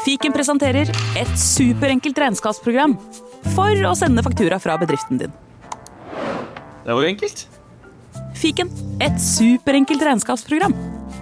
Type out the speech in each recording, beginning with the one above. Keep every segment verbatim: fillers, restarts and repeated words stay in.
Fiken presenterer et superenkelt regnskapsprogram for å sende faktura fra bedriften din. Det var jo enkelt. Fiken, et superenkelt regnskapsprogram.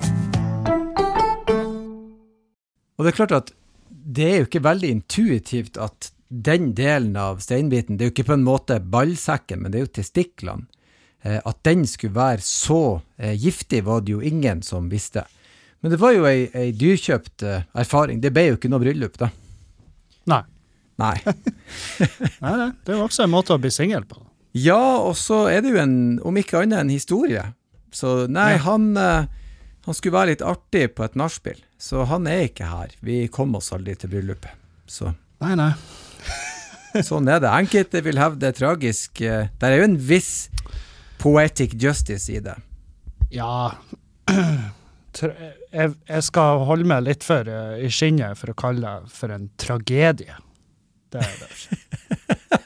Og det er klart at det er jo ikke veldig intuitivt at den delen av steinbiten, det er jo ikke på en måte ballsekken, men det er jo testiklene. At den skulle være så giftig var det jo ingen som visste. Men det var jo en, en dyrkjøpt erfaring. Det ble jo ikke noe bryllup da. Nei. Nei. nei, nei. Det er jo også en måte å bli single på. Ja, og så er det jo en, om ikke annet en historie. Så nei, ja. han, han skulle være litt artig på et nachspiel. Så han er ikke her. Vi kom oss aldri til bryllupet. Så. Nei, nei. Sånn er det. Enkelte vil hevde det tragisk. Der er jo en viss poetic justice i det. Ja, jeg, jeg skal holde meg litt for uh, i skinnet for å kalle det for en tragedie. Det er det.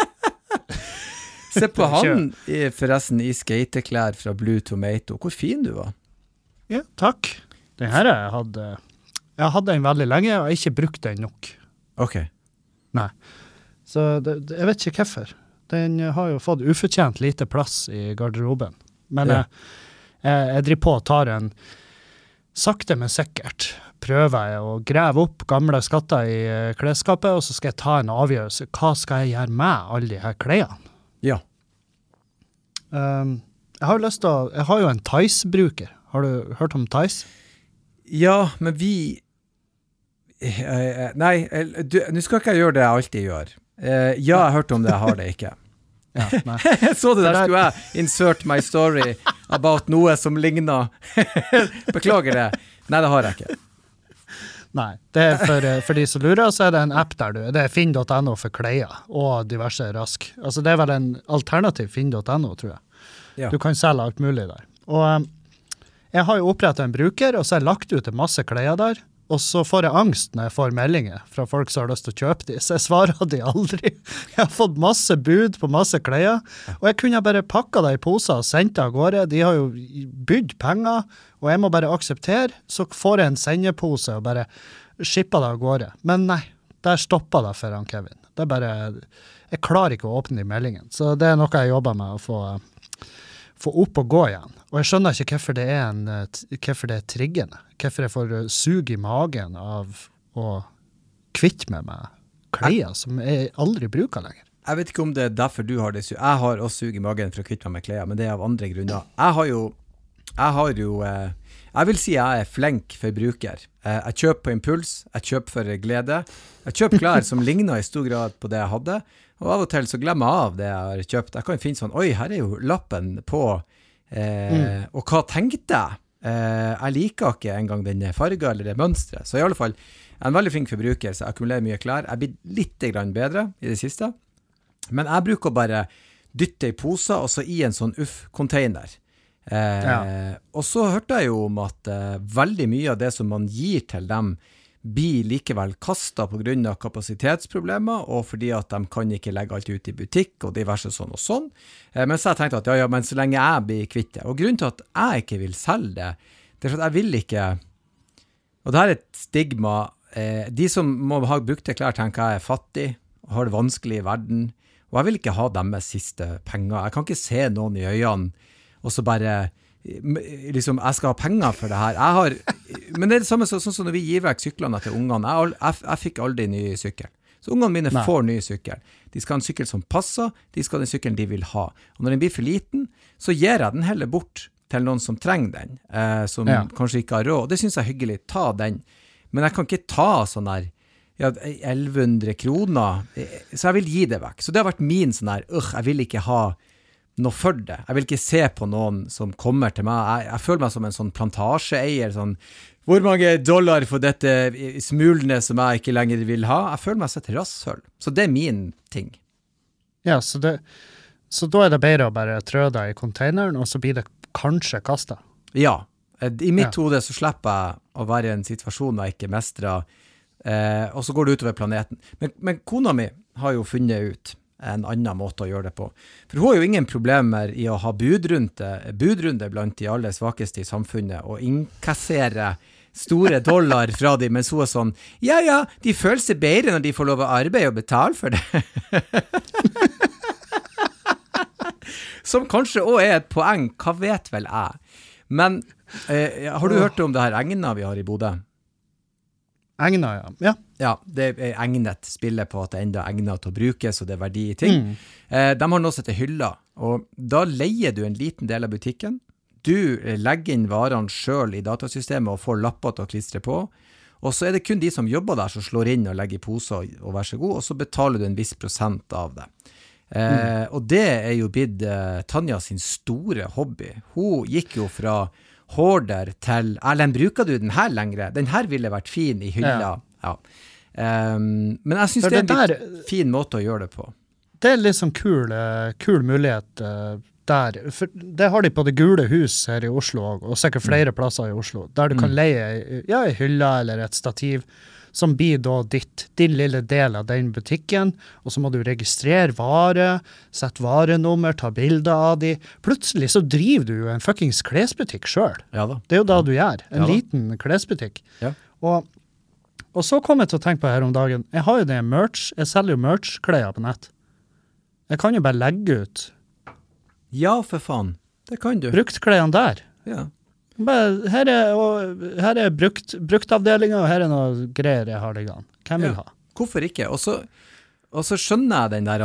Se på han i, forresten i skateklær fra Blue Tomato. Hvor fin du var. Ja, takk. Den her jeg hadde, jeg hadde en veldig lenge, og jeg har ikke brukt den nok. Ok. Nei. Så det, jeg vet ikke hvorfor. Den har jo fått ufortjent lite plass i garderoben. Men ja. jeg, jeg, jeg driver på og tar en sakte, men sikkert. Prøver jeg å grave opp gamle skatter i klesskapet, og så skal jeg ta en avgjørelse. Hva skal jeg gjøre med alle de her klærne? Ja. Um, jeg har jo lyst til å... Jeg har jo en Tice-bruker. Har du hørt om Tice? Ja, men vi... Uh, nei, du, nå skal ikke jeg gjøre det jeg alltid gjør. Uh, ja, jeg har hørt om det, jeg har det ikke. Ja, nei. Så det der skulle jeg insert my story about noe som ligner. Beklager det. Nei, det har jeg ikke. Nei, det er for, for de som lurer, så er det en app der du, det er finn punktum no for klær og diverse rask. Altså det er vel en alternativ finn punktum no, tror jeg. Ja. Du kan selge alt mulig der. Og um, jeg har jo opprettet en bruker, og så har jeg lagt ut en masse klær der, og så får jeg angst når jeg får meldinger fra folk som har lyst til å kjøpe de, så jeg svarer de aldri. Jeg har fått masse bud på masse klær, og jeg kunne bare pakket det i poser og sendt det av gårde. De har jo bydd penger, og jeg må bare akseptere, så får jeg en sendepose og bare skipper det av gårde. Men nei, der stopper det for han Kevin. Det er bare, jeg klarer ikke å åpne de meldingene, så det er noe jeg jobber med å få, få opp og gå igjen. Og jeg skjønner ikke hvorfor det er, en, hvorfor det er triggende. Hvorfor jeg får sug i magen av å kvitte med meg klær som jeg aldri bruker lenger. Jeg vet ikke om det er derfor du har det. Jeg har også sug i magen for å kvitte meg med klær, men det er av andre grunner. Jeg har jo, jeg har jo, jeg vil si jeg er flink forbruker. Jeg kjøper på impuls, jeg kjøper for glede. Jeg kjøper klær som ligner i stor grad på det jeg hadde, og av og til så glemmer jeg av det jeg har kjøpt. Jeg kan finne sånn, oi, her er jo lappen på, eh, mm. og hva tenkte jeg? Uh, jeg liker ikke engang den fargen eller det mønstret, så i alle fall jeg er en veldig flink forbruker, så jeg akkumulerer mye klær. Jeg blir litt grann bedre i det siste, men jeg bruker bare dytte i poser og så i en sånn uff-container. Uh, ja. Og så hørte jeg jo om at uh, veldig mye av det som man gir til dem blir likevel kastet på grunn av kapasitetsproblemer, og fordi at de kan ikke legge alt ut i butikk, og diverse sånn og sånn. Eh, men så har jeg tenkt at, ja, ja, men så lenge jeg blir kvitt det. Og grunnen til at jeg ikke vil selge det, det er at jeg vil ikke, og det her er et stigma, eh, de som må ha brukte klær tenker jeg er fattig, og har det vanskelig i verden, og jeg vil ikke ha deres siste penger. Jeg kan ikke se noen i øynene, og så bare... liksom, jeg skal ha penger for det her. Jeg har, men det er det samme sånn som når vi gir vekk syklene til ungene. Jeg, jeg, jeg fikk aldri ny sykkel. Så ungene mine Nei. får ny sykkel. De skal ha en sykkel som passer, de skal ha den sykkelen de vil ha. Og når den blir for liten, så gir jeg den heller bort til noen som trenger den, eh, som ja. kanskje ikke har råd. Det synes jeg er hyggelig, ta den. Men jeg kan ikke ta sånn der, ja, elleve hundre kroner, så jeg vil gi det vekk. Så det har vært min sånn der, øh, jeg vil ikke ha noe for det. Jeg vil ikke se på noen som kommer til meg. Jeg, jeg føler meg som en sånn plantasjeeier, sånn, hvor mange dollar for dette smulene som jeg ikke lenger vil ha? Jeg føler meg sett rasshøl. Så det er min ting. Ja, så, det, så da er det bedre å bare trø deg i containeren, og så blir det kanskje kastet? Ja. I mitt ja. hode så slipper jeg å være i en situasjon jeg ikke mestrer, eh, og så går det utover planeten. Men, men kona mi har jo funnet ut en annen måte å gjøre det på. For hun har jo ingen problemer i å ha budrunde, budrunde blant de aller svakeste i samfunnet, og innkassere store dollar fra dem, mens hun er sånn, ja, ja, de føler seg bedre når de får lov å arbeide og betale for det. Som kanskje også er et poeng, hva vet vel jeg? Men eh, har du hørt om det her Egna vi har i Bodø? Egna, ja. Ja, ja det er egnet spillet på at det enda er egnet til å brukes, og det er verdi i ting. Mm. Eh, de har nå sett til hylla, og da leier du en liten del av butikken. Du legger inn varene selv i datasystemet og får lapper til å klistre på, og så er det kun de som jobber der som slår inn og legger i poser og vær så god, og så betaler du en viss prosent av det. Eh, mm. Og det er jo blitt eh, Tanja sin store hobby. Hun gikk jo fra Hoarder til, Erlend, bruker du den her lengre? Den her ville vært fin i hylla. Ja. Ja. Um, men jeg synes det, det er en der, litt fin måte å gjøre det på. Det er litt sånn kul, kul mulighet uh, der. For det har de på Det Gule Hus her i Oslo, og sikkert flere mm. plasser i Oslo, der du kan mm. leie ja, en hylla eller et stativ, som blir da ditt, din lille del av den butikken, og så må du registrere vare, sette varenummer, ta bilder av de. Plutselig så driver du jo en fuckings klesbutikk selv. Ja da. Det er jo da du gjør, en ja liten klesbutikk. Ja. Og, og så kom jeg til å tenke på her om dagen, jeg har jo det merch, jeg selger jo merch-klær på nett. Jeg kan jo bare legge ut. Ja, for faen. Det kan du. Brukt klærne der. Ja. Bare, her er, og, her er brukt, bruktavdelingen, og her er noe greier jeg har liggende. Hvem vil ha? Ja, hvorfor ikke? Og så, og så skjønner jeg den der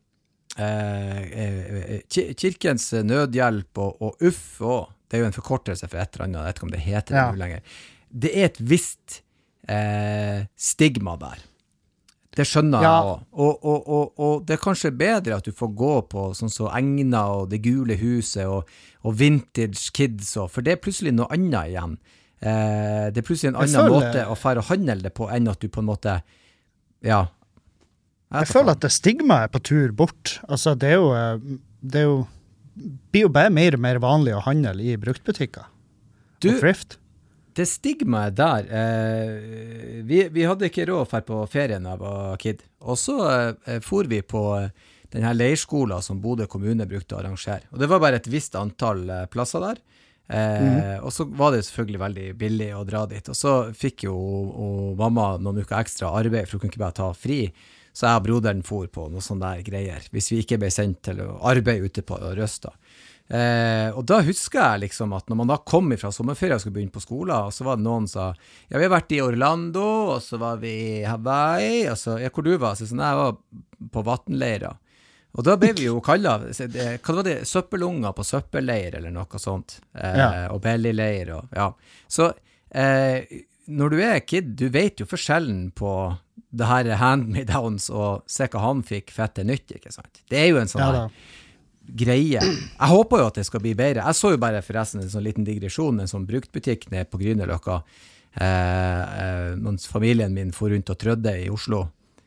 eh, eh, kirkens nødhjelp og, og U F også. Det er jo en forkortelse for et eller annet, jeg vet ikke om det heter det ja. nå lenger. Det er et visst eh, stigma der. Det skjønner ja. jeg også. Og, og, og, og det er kanskje bedre at du får gå på sånn så Egna og Det Gule Huset og, og Vintage Kids, og, for det er plutselig noe annet igjen. Eh, det er plutselig en annen føler, måte å fære og handle det på, enn at du på en måte, ja. Jeg, jeg føler at det stigma er på tur bort. Altså, det er jo, det er jo, blir jo bare mer og mer vanlig å handle i bruktbutikker. Du, og thrift. Det stigmaet der, eh, vi, vi hadde ikke råd for på ferien da jeg var kid, og så eh, for vi på den her leirskolen som Bodø kommune brukte å arrangere, og det var bare et visst antall eh, plasser der, eh, mm. og så var det selvfølgelig veldig billig å dra dit, og så fikk jo og mamma noen uker ekstra arbeid, for hun kunne ikke bare ta fri, så jeg og broderen for på noe sånne der greier, hvis vi ikke ble sendt til å arbeide ute på Røsta. Eh, og da husker jeg liksom at når man da kom fra sommerferie og skulle begynne på skolen, og så var det noen som sa, ja, vi har vært i Orlando, og så var vi i Hawaii, og så, ja, hvor du var? Så sånn, jeg var på vattenleira. Og da ble vi jo kallet, hva var det, søppelunger på søppelleir, eller noe sånt, eh, ja. og bellyleir, og ja. Så eh, når du er kid, du vet jo forskjellen på det her hand-me-downs, og se hva han fikk fette nytt, ikke sant? Det er jo en sånn ja, her greie. Jeg håper jo at det skal bli bedre. Jeg så jo bare forresten en sånn liten digresjon, en sånn bruktbutikk nede på Grünerløkka. Eh, eh, mens familien min for rundt og trødde i Oslo.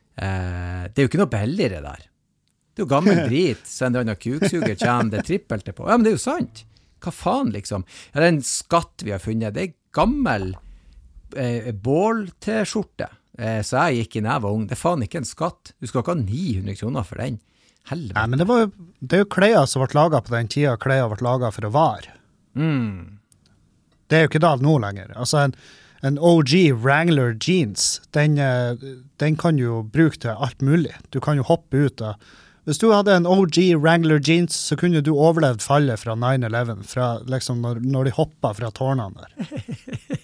Eh, det er jo ikke noe billigere der. Det er jo gammel drit, så en eller annen kuksuger kommer det trippelte på. Ja, men det er jo sant. Hva faen, liksom? Ja, det er en skatt vi har funnet. Det er gammel eh, bål-t-skjorte. Eh, så jeg gikk inn da jeg var ung. Det er faen ikke en skatt. Du skal ikke ha ni hundre kroner for den. Helvete. Nei, men det, var jo, det er jo klær som ble laget på den tida, klær ble laget for å vare. Mm. Det er jo ikke da nå lenger. Altså en, en O G Wrangler jeans, den, den kan du jo bruke til alt mulig. Du kan jo hoppe ut av. Hvis du hadde en O G Wrangler jeans, så kunne du overlevd fallet fra nine eleven, fra liksom når, når de hoppet fra tårnene der.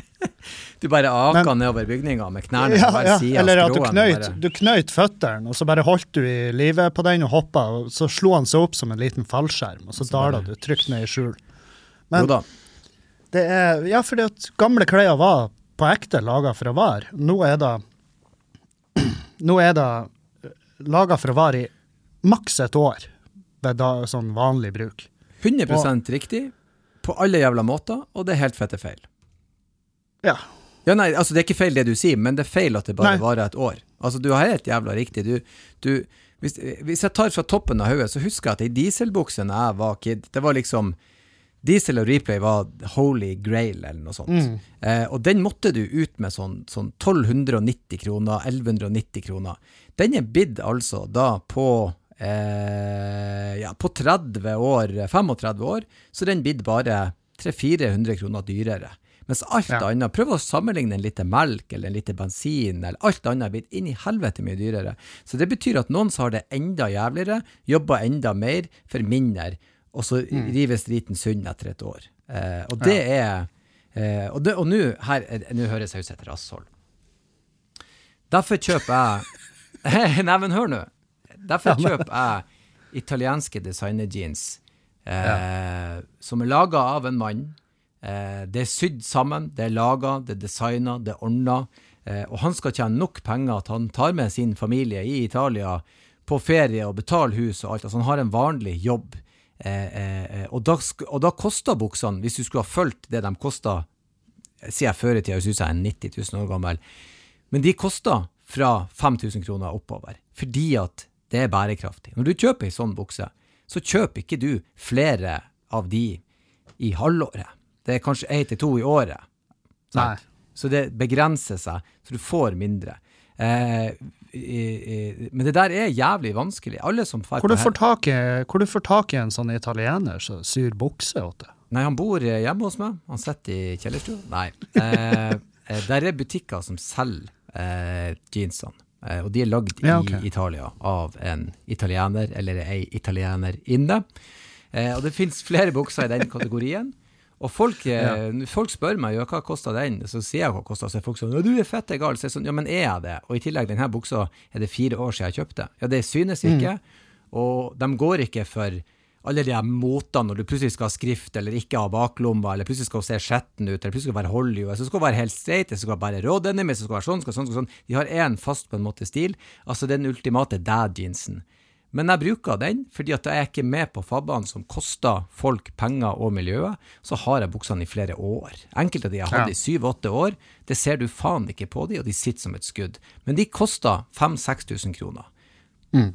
Du bare aka nedover bygningen med knærne ja, hver ja, side eller av at du knøyt, du knøyt føtteren, og så bare holdt du i livet på den og hoppet, og så slo han seg opp som en liten fallskjerm, og så, så dalet du trygt ned i skjul. Men jo da. Det er, ja, fordi at gamle klær var på ekte laget for å vare. Nå er det, nå er det laget for å vare i maks et år, ved da, sånn vanlig bruk. hundre prosent og, riktig, på alle jævla måter, og det er helt fette feil. Ja. Ja, nei, altså det er ikke feil det du sier, men det er feil at det bare nei. varer et år. Altså du har helt jævla riktig. Du, du, hvis, hvis jeg tar fra toppen av hodet, så husker jeg at i dieselbuksen når jeg var kid, det var liksom, diesel og replay var holy grail eller noe sånt. Mm. Eh, og den måtte du ut med sånn, sånn tolv nitti kroner, elleve nitti kroner. Den er bidd altså da på, eh, ja, på tretti år, trettifem år, så den bidd bare tre hundre til fire hundre kroner dyrere. Mens alt ja. annet, prøv å sammenligne en lite melk eller en lite bensin, eller alt annet blir inn i helvete mye dyrere. Så det betyr at noen så har det enda jævligere, jobber enda mer for mindre, og så mm. rives driten sunn etter et år. Eh, og det ja. er, eh, og, det, og nå, her, nå høres jeg ut etter rasshold. Derfor kjøper jeg, nei, men hør nå, derfor kjøper jeg italienske designer-jeans, eh, ja. som er laget av en mann. Eh, det er sydd sammen, det er laget, det er designet, det er ordnet, eh, og han skal tjene nok penger at han tar med sin familie i Italia på ferie og betaler hus og alt. Altså han har en vanlig jobb. Eh, eh, og, da, og da koster buksene, hvis du skulle ha følt det de koster, sier jeg før i tiden, hvis du er nitti tusen år gammel, men de koster fra fem tusen kroner oppover, fordi at det er bærekraftig. Når du kjøper en sånn bukse, så kjøper ikke du flere av de i halvåret. Det er kanskje en til to i året. Sant? Så det begrenser seg, så du får mindre. Eh, eh, men det der er jævlig vanskelig. Alle som får hvor, du får tak i, hvor du får tak i en sånn italiener som syr bukse åt det? Nei, han bor hjemme hos meg. Han sitter i kjellerstua. Nei. Eh, der er butikker som selger Eh, jeansene, eh, og de er lagd ja, okay. i Italia av en italiener eller en italiener inne, eh, og det finnes flere bukser i den kategorien, og folk, eh, ja. folk spør meg jo, hva koster den? Så sier jeg hva koster, så er folk sånn, du er fett egal, så er jeg sånn, ja, men er jeg det? Og i tillegg, denne buksa er det fire år siden jeg kjøpte. Ja, det synes ikke, mm. og de går ikke for alle de måtene når du plutselig skal ha skrift, eller ikke ha baklomba, eller plutselig skal se skjetten ut, eller plutselig skal være Hollywood, så skal det være helt straight, det skal være rådenim, så skal det være sånn, skal sånn, skal sånn. De har en fast på en måte stil, altså den ultimate dad-jeansen. Men jeg bruker den, fordi at jeg er ikke med på fabbene som koster folk penger og miljøet, så har jeg buksene i flere år. Enkelte av de jeg har hatt i syv åtte år, det ser du faen ikke på de, og de sitter som et skudd. Men de koster fem seks tusen kroner. Mm.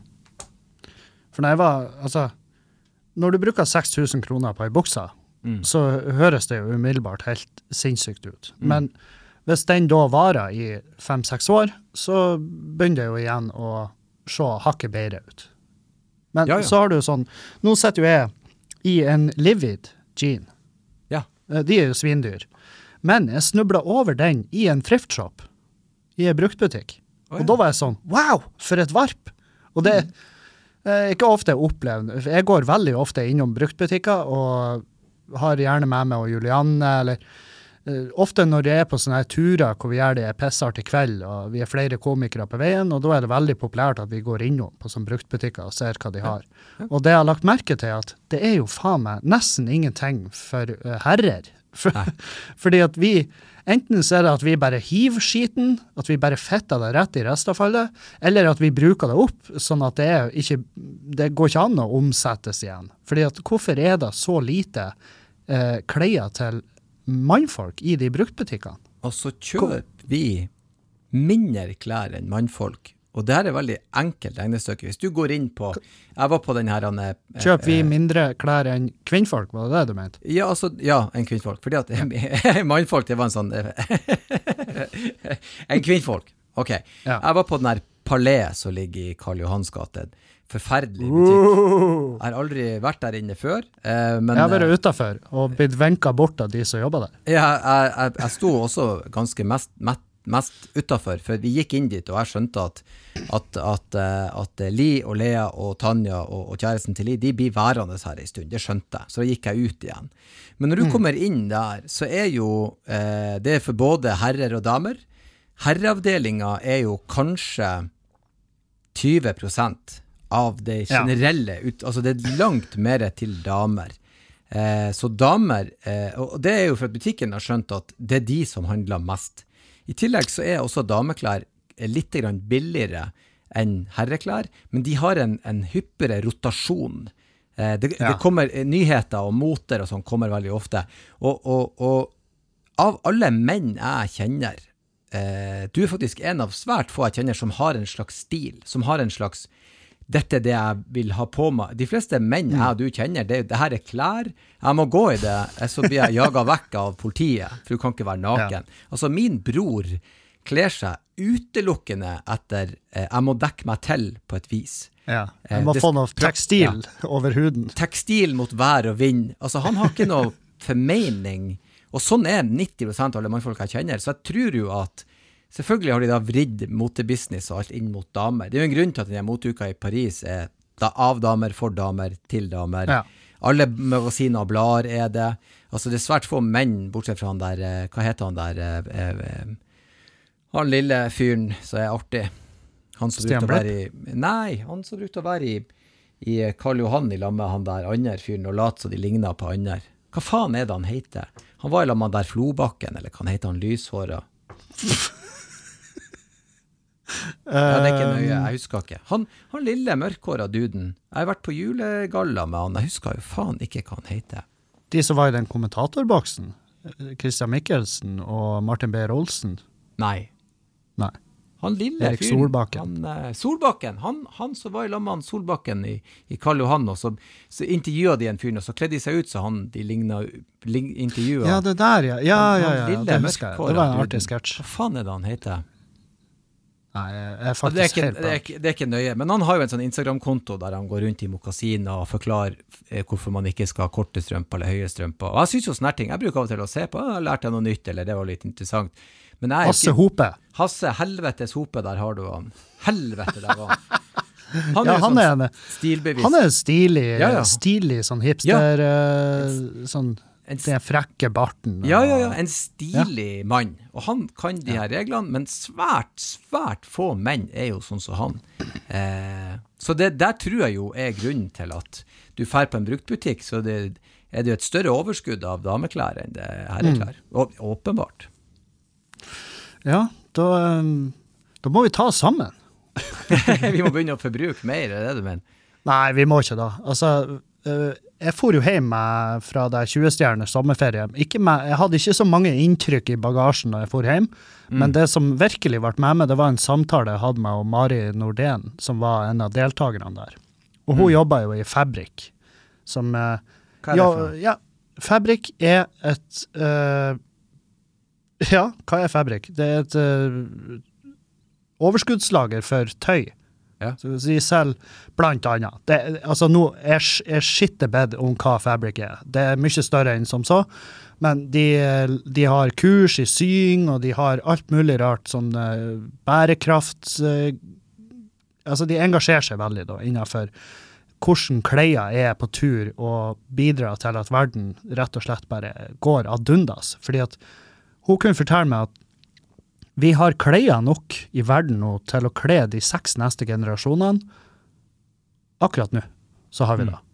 For når jeg var, altså, når du bruker seks tusen kroner på en buksa, mm. så høres det jo umiddelbart helt sinnssykt ut. Mm. Men hvis den da varer i fem seks år, så begynner det jo igjen å se hakket bedre ut. Men ja, ja. Så har du jo sånn, nå setter jo jeg i en Livid jean. Ja. De er jo svindyr. Men jeg snublet over den i en thriftshop, i en bruktbutikk. Oh, ja. Og da var jeg sånn, wow, for et varp! Og det mm. Eh, ikke ofte jeg opplever. Jeg går veldig ofte innom bruktbutikker og har gjerne med meg og Julianne, eller eh, ofte når jeg er på sånne turer hvor vi gjør det pissart i kveld, og vi er flere komikere på veien, og da er det veldig populært at vi går innom på sånne bruktbutikker og ser hva de har. Ja. Ja. Og det jeg har lagt merke til er at det er jo faen meg nesten ingenting for uh, herrer. For, fordi at vi, enten så er det at vi bare hiver skiten, at vi bare fetter det rett i restavfallet, eller at vi bruker det opp, sånn at det, er ikke, det går ikke an å omsettes igjen. Fordi at hvorfor er det så lite eh, klær til mannfolk i de bruktbutikkene? Og så kjøper vi mindre klær enn mannfolk. Og det her er veldig enkelt regnestykke. Hvis du går inn på, jeg var på den her... Eh, Kjøper vi mindre klær enn kvinnfolk, var det det du mente? Ja, altså, ja, enn kvinnfolk. Fordi at mannfolk, det var en sånn... en kvinnfolk, ok. Ja. Jeg var på den her Palais som ligger i Karl Johans gate. Forferdelig butikk. Jeg har aldri vært der inne før. Eh, men, jeg har vært utenfor og blitt venket bort av de som jobber der. Ja, jeg, jeg, jeg sto også ganske mest mett mest utenfor, for vi gikk inn dit, og jeg skjønte at, at, at, at Li og Lea og Tanja og, og kjæresten til Li, de blir værende her en stund, det skjønte jeg, så da gikk jeg ut igjen. Men når du mm. kommer inn der, så er jo eh, det er for både herrer og damer. Herreavdelingen er jo kanskje tjue prosent av det generelle, ja. ut, altså det er langt mer til damer. Eh, så damer, eh, og det er jo for at butikken har skjønt at det er de som handler mest. I tillegg så er også dameklær litt grann billigere enn herreklær, men de har en, en hyppigere rotasjon. Eh, det, ja. det kommer nyheter og moter og sånn kommer veldig ofte. Og, og, og av alle menn jeg kjenner, eh, du er faktisk en av svært få jeg kjenner som har en slags stil, som har en slags, dette er det jeg vil ha på meg. De fleste menn jeg og du kjenner, det, det her er klær, jeg må gå i det, så blir jeg jaget vekk av politiet, for du kan ikke være naken. Ja. Altså min bror kler seg utelukkende etter, eh, jeg må dekke meg til på et vis. Ja, jeg må eh, det, få noe tekstil ja. over huden. Tekstil mot vær og vind. Altså han har ikke noe formening Og sånn er nitti prosent av alle mannfolk jeg kjenner, så jeg tror jo at selvfølgelig har de da vridd motebusiness og alt inn mot damer. Det er jo en grunn til at denne moteuka i Paris er da av damer, for damer, til damer. Ja. Alle magasiner og blader er det. Altså det er svært få menn, bortsett fra han der, hva heter han der, eh, eh, han lille fyren som er artig. Han som brukte å være i, nei, han som brukte å være i, i Karl Johan i lag med han der andre fyren og late så de ligner på andre. Hva faen er det han heter? Han var i lag med han der Flobakken, eller hva han heter han lyshåret? Ja, det er ikke nøye, jeg husker ikke. Han, han lille mørkhåret duden, jeg har vært på julegalla med han, jeg husker jo faen ikke hva han heter. De som var i den kommentatorboksen, Christian Mikkelsen og Martin B. Olsen? Nei. Nei. Han lille Erik fyren, Solbakken. Han, uh, Solbakken, han, han som var i lag med han Solbakken i, i Karl Johan, og så, så intervjuet de en fyren, og så kledde de seg ut så han, de lignet, ling, intervjuet. Ja, det der, ja. Ja, han, ja, han ja, lille, det husker jeg. Det var en artig sketsj. Hva faen er det han heter? Nei, jeg er faktisk det er ikke, helt det er, ikke, det er ikke nøye, men han har jo en sånn Instagram-konto der han går rundt i mokasiner og forklarer eh, hvorfor man ikke skal ha korte strømper eller høye strømper. Og jeg synes jo sånne ting, jeg bruker av og til å se på, jeg har lært noe nytt, eller det var litt interessant. Men jeg Hasse ikke, Hope. Hasse, helvetes Hope, der har du han. Helvete, der var han. Han ja, er jo han sånn er en, stilbevis. Han er stilig, ja, ja. stilig sånn hipster, ja. uh, sånn, en, den frekke barten. Ja, ja, ja, en stilig ja. mann. Og han kan de her ja. reglene, men svært, svært få menn er jo sånn som han. Eh, så det, der tror jeg jo er grunnen til at du fer på en bruktbutikk, så det, er det jo et større overskudd av dameklær enn det herreklær. Mm. Og, åpenbart. Ja, da, da må vi ta oss sammen. Vi må begynne å forbruke mer, er det det du mener? Nei, vi må ikke da. Altså, jeg for jo hjem med, fra det tjue-stjerners sommerferie. Ikke med, jeg hadde ikke så mange inntrykk i bagasjen da jeg for hjem, mm. men det som virkelig ble med meg, det var en samtale jeg hadde med Mari Nordén, som var en av deltakerne der. Og hun mm. jobbet jo i Fabrik. Som, Hva er det ja, for noe? Ja, Fabrik er et... Uh, ja, hva er Fabrik? Det er et uh, overskuddslager for tøy. Ja. Så de selger blant annet. Det, altså nå er, er skittebed om hva Fabrik er. Det er mye større enn som så, men de, de har kurs i sying, og de har alt mulig rart, sånn uh, bærekraft, uh, altså de engasjerer seg veldig da, innenfor hvordan klær er på tur og bidrar til at verden rett og slett bare går ad undas. Fordi at hun kunne fortelle meg at vi har klær nok i verden nå til å kle de seks neste generasjonene. Akkurat nå, så har vi det.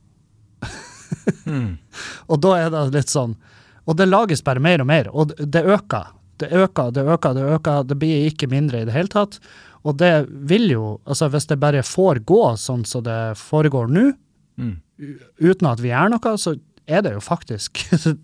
Mm. mm. Og da er det litt sånn, og det lages bare mer og mer, og det øker, det øker, det øker, det øker, det blir ikke mindre i det hele tatt, og det vil jo, altså hvis det bare får gå sånn som det foregår nå, mm. uten at vi gjør noe, så er det jo faktisk,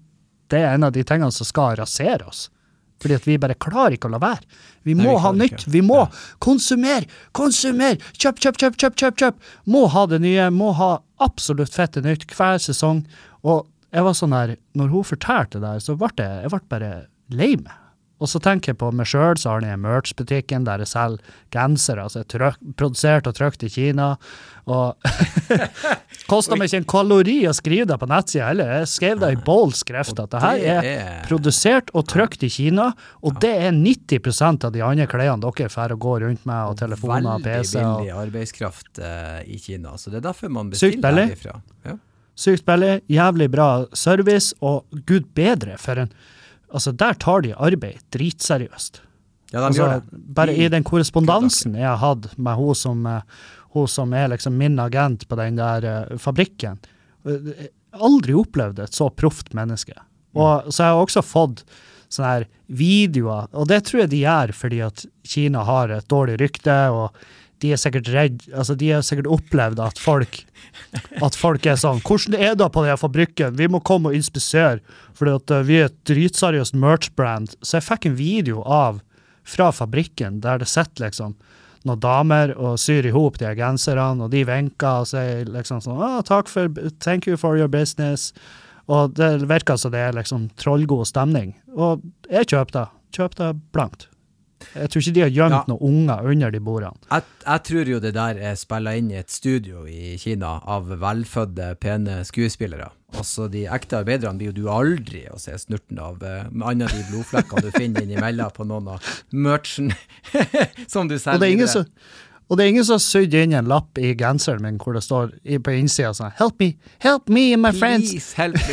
det er en av de tingene som skal rasere oss. Fordi at vi bare klarer ikke å la være. Vi må Nei, vi ha nytt, ikke. vi må ja. konsumere, konsumere, kjøp, kjøp, kjøp, kjøp, kjøp, kjøp, må ha det nye, må ha absolutt fette nytt hver sesong. Og jeg var sånn her, når hun fortalte det der, så ble jeg, jeg ble bare lei meg. Og så tenker jeg på meg selv, så har jeg en merch-butikken der jeg selger genser, altså trøk, produsert og trykt i Kina, og kostet meg ikke en kalori å skrive det på nettsiden heller. Jeg skrev det i bold skrift at det her er produsert og trykt i Kina, og det er nitti prosent av de andre klærne dere får å gå rundt med, og telefoner og P C. Veldig billig arbeidskraft uh, i Kina, så det er derfor man bestiller herifra. Ja. Sykt billig, jævlig bra service, og Gud bedre for en altså, der tar de arbeid dritseriøst. Ja, de altså, gjør det. Bare i den korrespondansen jeg hadde med hun som, hun som er liksom min agent på den der uh, fabrikken, uh, aldri opplevd et så proft menneske. Og så har jeg også fått sånne her videoer, og det tror jeg de gjør fordi at Kina har et dårlig rykte, og de er sikkert redd, altså de har sikkert opplevd at folk, at folk er sånn, hvordan er det på denne fabrikken? Vi må komme og inspisere, fordi at uh, vi er et dritseriøst merch-brand. Så jeg fikk en video av, fra fabrikken, der det sitter liksom noen damer og syr ihop de genserne, og de venker og sier liksom sånn, ah, takk for, thank you for your business. Og det virker som det er liksom trollgod stemning. Og jeg kjøpte, kjøpte blankt. Jeg tror ikke de har gjemt ja. noen unger under de bordene. Jeg, jeg tror jo det der er spillet inn i et studio i Kina av velfødde, pene skuespillere. Altså, de ekte arbeiderne blir jo du aldri å se snurten av, uh, med andre de blodflekkene du finner innimellom på noen av merchen som du selger. Og det er ingen som, og det er ingen som har sydd inn en lapp i genseren min hvor det står i, på innsida sånn, help me, help me and my friends. Please help me.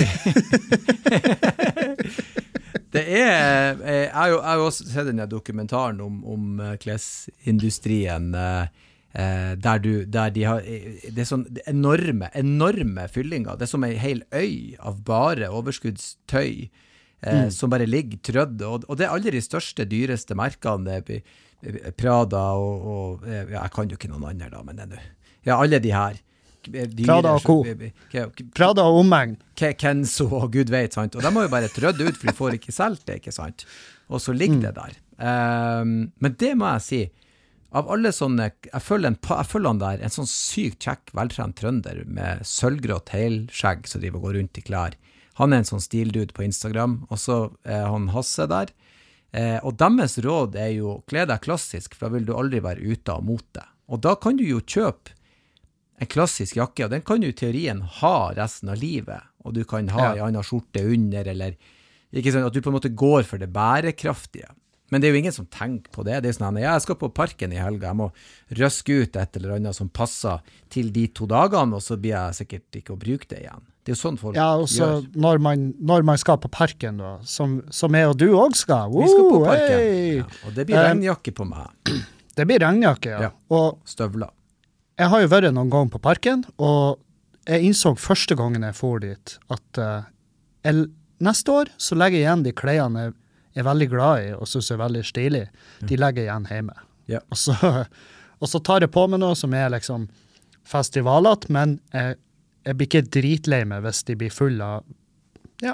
Det er, jeg har jo, jeg har jo også sett denne dokumentaren om, om uh, klesindustrien, uh, uh, der, du, der de har, det er sånn enorme, enorme fyllinger. Det er som en hel øy av bare overskuddstøy, uh, mm. som bare ligger trødd, og, og det er alle de største, dyreste merkene, Prada og, og ja, jeg kan jo ikke noen andre da, men det er nu. Ja, alle de her. Prada og Co. Prada og omegn. Kenzo og Gud vet, sant? Og de må jo bare trødde ut, for de får ikke selv det, ikke sant? Og så ligger det der. Um, men det må jeg si, av alle sånne, jeg føler, en, jeg føler han der, en sånn sykt kjekk, veltrent trønder med sølvgrått helskjegg som driver og går rundt i klær. Han er en sånn stildude på Instagram, og så er han Hasse der. Eh, og deres råd er jo, kle deg klassisk, for da vil du aldri være ute av mote. Og da kan du jo kjøpe en klassisk jakke, og den kan du i teorien ha resten av livet, og du kan ha ja. en annen skjorte under, eller ikke sånn at du på en måte går for det bærekraftige. Men det er jo ingen som tenker på det. Det er sånn, ja, jeg skal på parken i helga, jeg må røske ut et eller annet som passer til de to dagene, og så blir jeg sikkert ikke å bruke det igjen. Det er jo sånn folk ja, og så gjør. Når man, når man skal på parken, da, som, som jeg og du også skal. Woo, Vi skal på parken, hey. ja, og det blir regnjakke på meg. Det blir regnjakke, ja. ja. Og støvler. Jeg har jo vært noen gang på parken, og jeg innså første gangen jeg får dit, at uh, jeg, neste år så legger jeg igjen de klærne jeg er veldig glad i, og synes er veldig stilig. De legger jeg igjen hjemme. Ja. Og, så, og så tar jeg på meg noe som er liksom festivalet, men jeg, jeg blir ikke dritlei meg hvis de blir full av ja,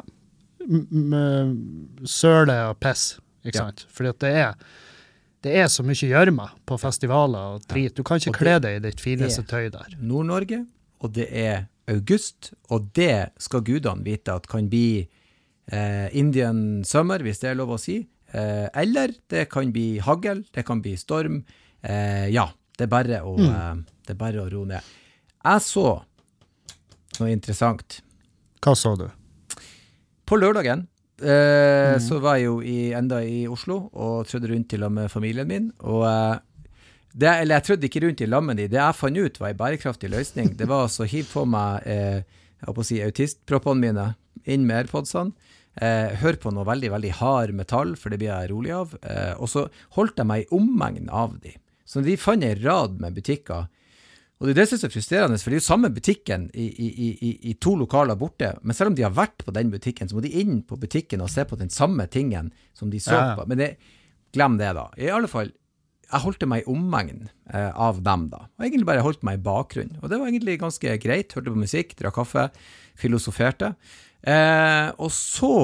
søle og piss, ikke sant? Ja. Fordi at det er Det er så mye gjørme på festivaler og drit. Du kan ikke kle deg i ditt fineste tøy der. Nord-Norge, og det er august, og det skal gudene vite at kan bli eh, Indian summer, hvis det er lov å si. Eh, eller det kan bli hagel, det kan bli storm. Eh, ja, det er bare å, mm. eh, det er bare å ro ned. Jeg så noe interessant. Hva så du? På lørdagen, Eh, mm. så var jeg jo i, enda i Oslo og trødde rundt til med familien min, og eh, det, eller jeg trødde ikke rundt i lammen de, det jeg fant ut var en bærekraftig løsning, det var så hiv på meg eh, jeg håper å si autistproppene mine inn med AirPodsene, eh, hør på noe veldig, veldig hard metall, for det blir jeg rolig av, eh, og så holdt jeg meg i omegn av de, så de fant en rad med butikker. Og det er det som er så frustrerende, for det er jo samme butikken i, i, i, i to lokaler borte, men selv om de har vært på den butikken, så må de inn på butikken og se på den samme tingen som de så ja. på. Men det, glem det da. I alle fall, jeg holdt meg i omegn eh, av dem da. Og egentlig bare holdt meg i bakgrunn. Og det var egentlig ganske greit. Hørte på musikk, drakk kaffe, filosoferte. Eh, og så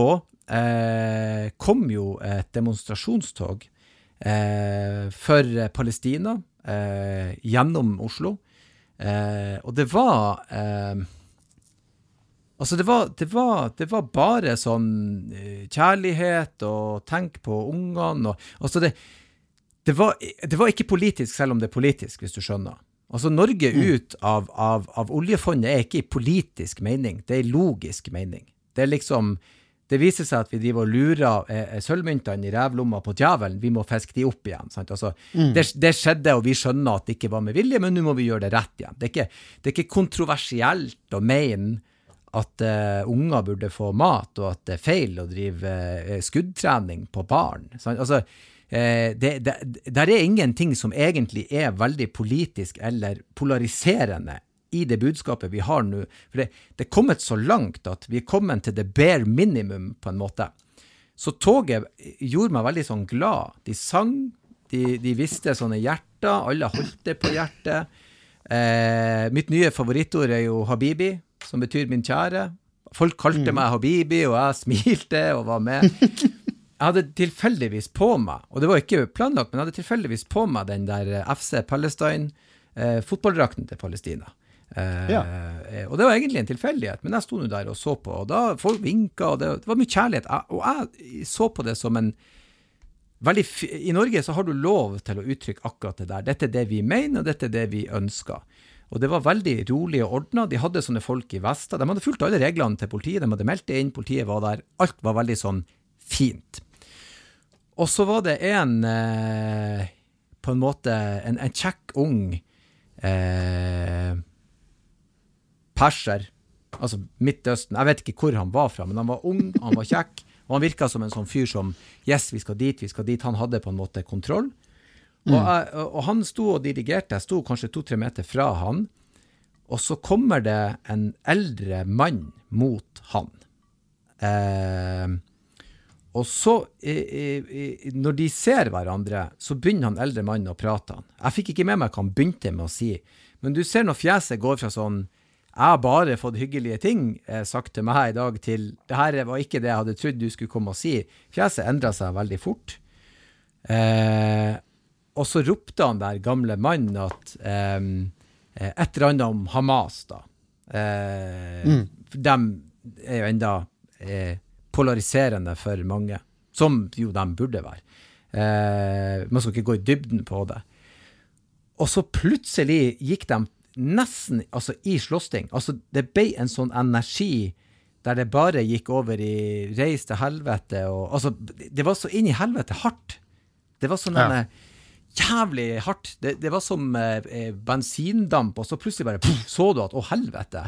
eh, kom jo et demonstrasjonstog eh, for Palestina eh, gjennom Oslo. Eh, og det var eh, altså det var, det var det var bare sånn eh, kjærlighet og tenk på ungene og, altså det, det, var, det var ikke politisk selv om det er politisk, hvis du skjønner. Altså Norge mm. ut av, av, av oljefondet er ikke i politisk mening, det er i logisk mening. Det er liksom det viser seg at vi driver og lurer eh, sølvmyntene i rævlomma på djavelen, vi må fiske de opp igjen. Sant? Altså, mm. det, det skjedde, og vi skjønner at det ikke var med vilje, men nå må vi gjøre det rett igjen. Det er ikke, det er ikke kontroversielt å mene at uh, unger burde få mat, og at det er feil å drive uh, skuddtrening på barn. Sant? Altså, uh, det, det, der er ingenting som egentlig er veldig politisk eller polariserende i det budskapet vi har nå, for det, det er kommet så langt at vi er kommet til det bare minimum på en måte. Så toget gjorde meg veldig sånn glad. De sang, de, de visste sånne hjerter, alle holdt det på hjertet. Eh, mitt nye favorittord er jo Habibi, som betyr min kjære. Folk kalte mm. meg Habibi, og jeg smilte og var med. Jeg hadde tilfeldigvis på meg, og det var ikke planlagt, men jeg hadde tilfeldigvis på meg den der F C Palestine, eh, fotballdrakten til Palestina. Uh, ja. Og det var egentlig en tilfeldighet, men jeg stod nå der og så på, og da folk vinket, og det, det var mye kjærlighet, jeg, og jeg så på det som en veldig, i Norge så har du lov til å uttrykke akkurat det der, dette er det vi mener, og dette er det vi ønsker, Og det var veldig rolig og ordnet. De hadde sånne folk i Vesta. De hadde fulgt alle reglene til politiet. De hadde meldt det inn. Politiet var der. Alt var veldig sånn fint. Og så var det en, eh, på en måte, en, en kjekk ung eh, perser, altså Midtøsten. Jeg vet ikke hvor han var fra, men han var ung, han var kjekk, og han virket som en sånn fyr som, yes, vi skal dit, vi skal dit. Han hadde på en måte kontroll. Mm. Og, jeg, og han sto og dirigerte, jeg sto kanskje to-tre meter fra han, og så kommer det en eldre mann mot han. Eh, og så, eh, eh, når de ser hverandre, så begynner han eldre mann å prate han. Jeg fikk ikke med meg hva han begynte med å si, men du ser når fjeset går fra sånn, jeg har bare fått hyggelige ting eh, sagt til meg i dag til, det her var ikke det jeg hadde trodd du skulle komme og si. Fjeset endret seg veldig fort. Eh, og så ropte han der gamle mann at eh, et eller annet om Hamas da. Eh, mm. De er jo enda eh, polariserende for mange, som jo de burde være. Eh, man skal ikke gå i dybden på det. Og så plutselig gikk de nesten, altså i slåssting, altså det ble en sånn energi der det bare gikk over i reis til helvete, og altså det var så inn i helvete hardt. Det var sånn ja. Jævlig hardt. Det, det var som eh, bensindamp, og så plutselig bare puff, så du at, å helvete.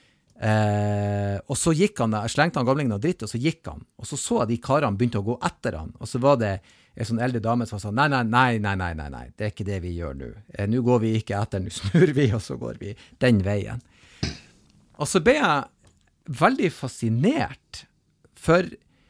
Eh, og så gikk han, slengte han gamlingen av dritt, og så gikk han. Og så så jeg de karene begynte å gå etter han, og så var det en sånn eldre dame som sa, nei, nei, nei, nei, nei, nei, nei, det er ikke det vi gjør nå. Eh, nå går vi ikke etter, nå snur vi, og så går vi den veien. Og så ble jeg veldig fascinert, for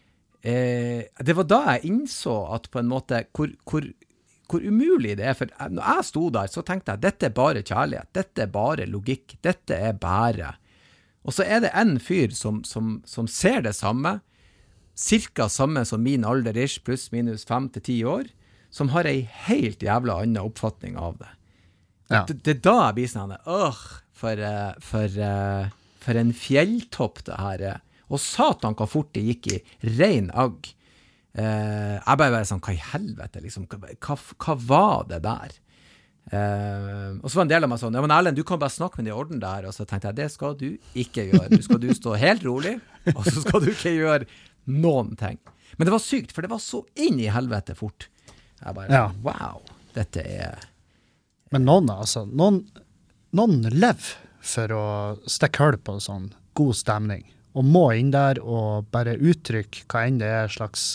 eh, det var da jeg innså at på en måte, hvor, hvor, hvor umulig det er, for når jeg sto der, så tenkte jeg, dette er bare kjærlighet, dette er bare logikk, dette er bare. Og så er det en fyr som, som, som ser det samme, cirka samme som min alder ish, pluss minus fem til ti år, som har en helt jævla annen oppfatning av det. Ja. Det, det er da jeg blir sånn, åh, for, for, for en fjelltopp det her er. Og satan hva fort det gikk i ren agg. Eh, jeg bare var sånn, hva i helvete, liksom, hva, hva var det der? Eh, og så var en del av meg sånn, ja, men Erlend, du kan bare snakke med det i orden der, og så tenkte jeg, det skal du ikke gjøre. Du skal du stå helt rolig, og så skal du ikke gjøre noen ting. Men det var sykt, for det var så inn i helvete fort. Jeg bare, ja. Wow, dette er... Men noen, altså, noen, noen lever for å stikke hull på sånn god stemning, og må inn der og bare uttrykke hva enn det er slags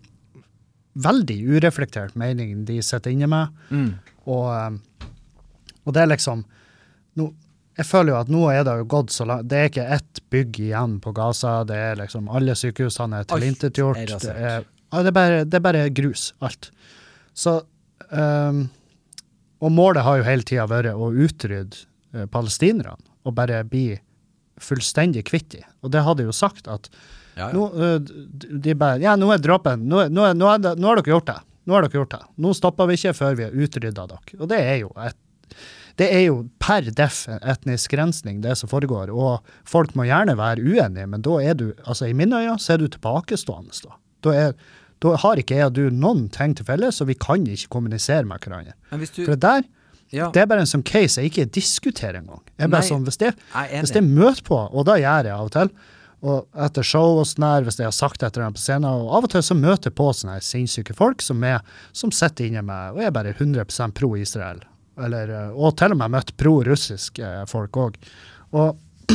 veldig ureflektert mening de sitter inne med. Mm. Og, og det er liksom, no, jeg føler jo at nå er det jo gått så langt, det er ikke ett bygg igjen på Gaza, det er liksom, alle sykehusene er tilintetgjort, det, det, er, det, er bare, det er bare grus, alt. Så, um, og målet har jo hele tiden vært å utrydde uh, palestinerne, og bare bli fullstendig kvitt i. Og det hadde jo sagt at, ja, ja. Nå, uh, de bare, ja, nå er dråpen, nå, nå, nå, er det, nå har dere gjort det, nå har dere gjort det, nå stopper vi ikke før vi har utryddet dere. Og det er jo et Det er jo per def etnisk rensning det som foregår, og folk må gjerne være uenige, men da er du, altså i mine øyne, så er du tilbakestående da. Da, er, da har ikke jeg og du noen ting til felles, så vi kan ikke kommunisere med hverandre. Du, For det der, ja. Det er bare en sånn case jeg ikke diskuterer engang. Jeg er bare Nei, sånn, hvis det, hvis det møter på, og da gjør jeg av og til, og etter show og sånn her, hvis jeg har sagt etter den på scenen, og av og til så møter jeg på sånne her sinnssyke folk som, er, som sitter inne med, og er bare hundre prosent pro-Israel. Eller, og til og med møtt pro-russiske folk også. Og,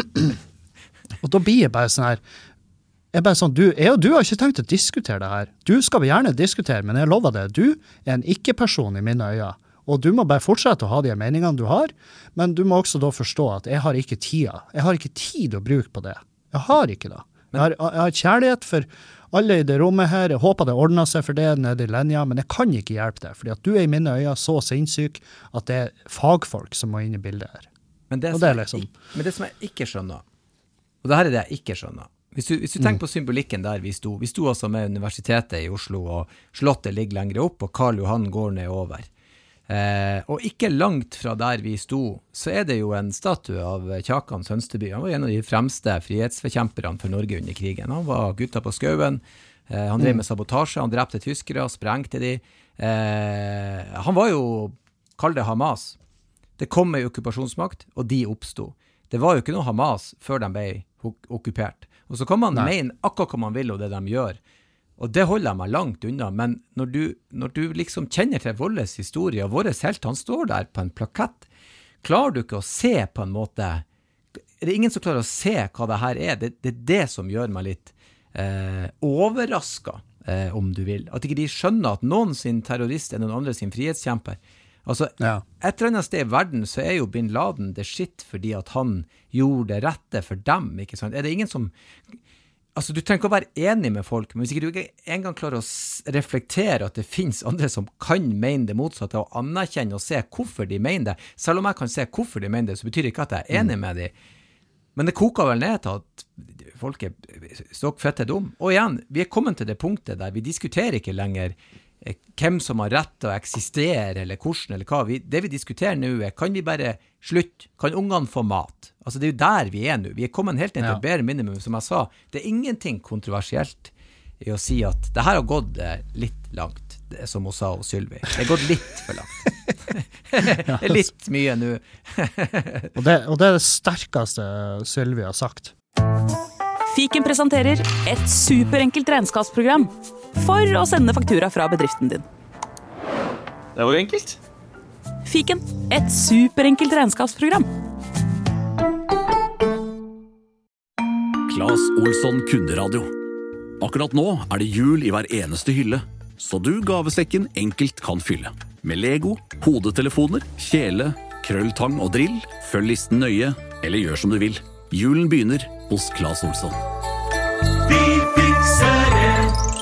og da blir jeg bare sånn her, jeg bare sånn, du, jeg og du har ikke tenkt å diskutere det her. Du skal vi gjerne diskutere, men jeg lover det, du er en ikke-person i mine øyne, og du må bare fortsette å ha de meningene du har, men du må også da forstå at jeg har ikke tida. Jeg har ikke tid å bruke på det. Jeg har ikke det. Jeg har, jeg har kjærlighet for alle i det rommet her, jeg håper det ordner seg for det nede i linja, men jeg kan ikke hjelpe deg, fordi at du er i mine øyne så sinnssyk at det er fagfolk som må inn i bildet her. Men det, det, liksom... jeg, men det som jeg ikke skjønner, og det her er det jeg ikke skjønner, hvis du, hvis du tenker mm. på symbolikken der vi sto, vi sto altså med universitetet i Oslo, og slottet ligger lengre opp, og Karl Johan går ned over. Eh, og ikke langt fra der vi sto, så er det jo en statue av Kjakan Sønsteby. Han var en av de fremste frihetsforkjemperne for Norge under krigen. Han var gutta på skauen, eh, han drev med sabotasje, han drepte tyskere, sprengte de. Eh, han var jo, kall det Hamas. Det kom en okkupasjonsmakt, og de oppstod. Det var jo ikke noe Hamas før de ble okkupert. Og så kan man Nei. mene akkurat hva man vil og det de gjør. Og det holder jeg meg langt unna, men når du, når du liksom kjenner til våres historie, og våres helt, han står der på en plakett, klarer du ikke å se på en måte, er det ingen som klarer å se hva det her er? Det, det er det som gjør meg litt eh, overrasket, eh, om du vil. At ikke de skjønner at noen sin terrorist er noen andre sin frihetskjemper. Altså, ja. Et eller annet sted i verden så er jo Bin Laden det shit fordi at han gjorde det rette for dem, ikke sant? Er det ingen som... Altså, du trenger ikke å være enig med folk, men hvis ikke du ikke engang klarer å reflektere at det finnes andre som kan mene det motsatte, og anerkjenne og se hvorfor de mener det, selv om jeg kan se hvorfor de mener det, så betyr det ikke at jeg er enig med dem. Men det koker vel ned til at folk er stokk fette dum. Og igjen, vi er kommet til det punktet der vi diskuterer ikke lenger hvem som har rett til å eksistere, eller hvordan, eller hva. Vi, det vi diskuterer nå er, kan vi bare slutte? Kan ungene få mat? Altså, det er jo der vi er nå. Vi er kommet helt inn til ja. bare minimum, som jeg sa. Det er ingenting kontroversielt i å si at det her har gått litt langt, det som hun sa og Sylvi. Det har gått litt for langt. Det er litt mye nå. og, det, og det er det sterkeste Sylvi har sagt. Fiken presenterer et superenkelt regnskapsprogram for å sende faktura fra bedriften din. Det var jo enkelt. Fiken, et superenkelt regnskapsprogram. Claes Olsson Kunderadio. Akkurat nå er det jul i hver eneste hylle, så du gavesekken enkelt kan fylle. Med Lego, hodetelefoner, kjele, krølltang og drill, følg listen nøye, eller gjør som du vil. Julen begynner hos Claes Olsson. Vi fikser det!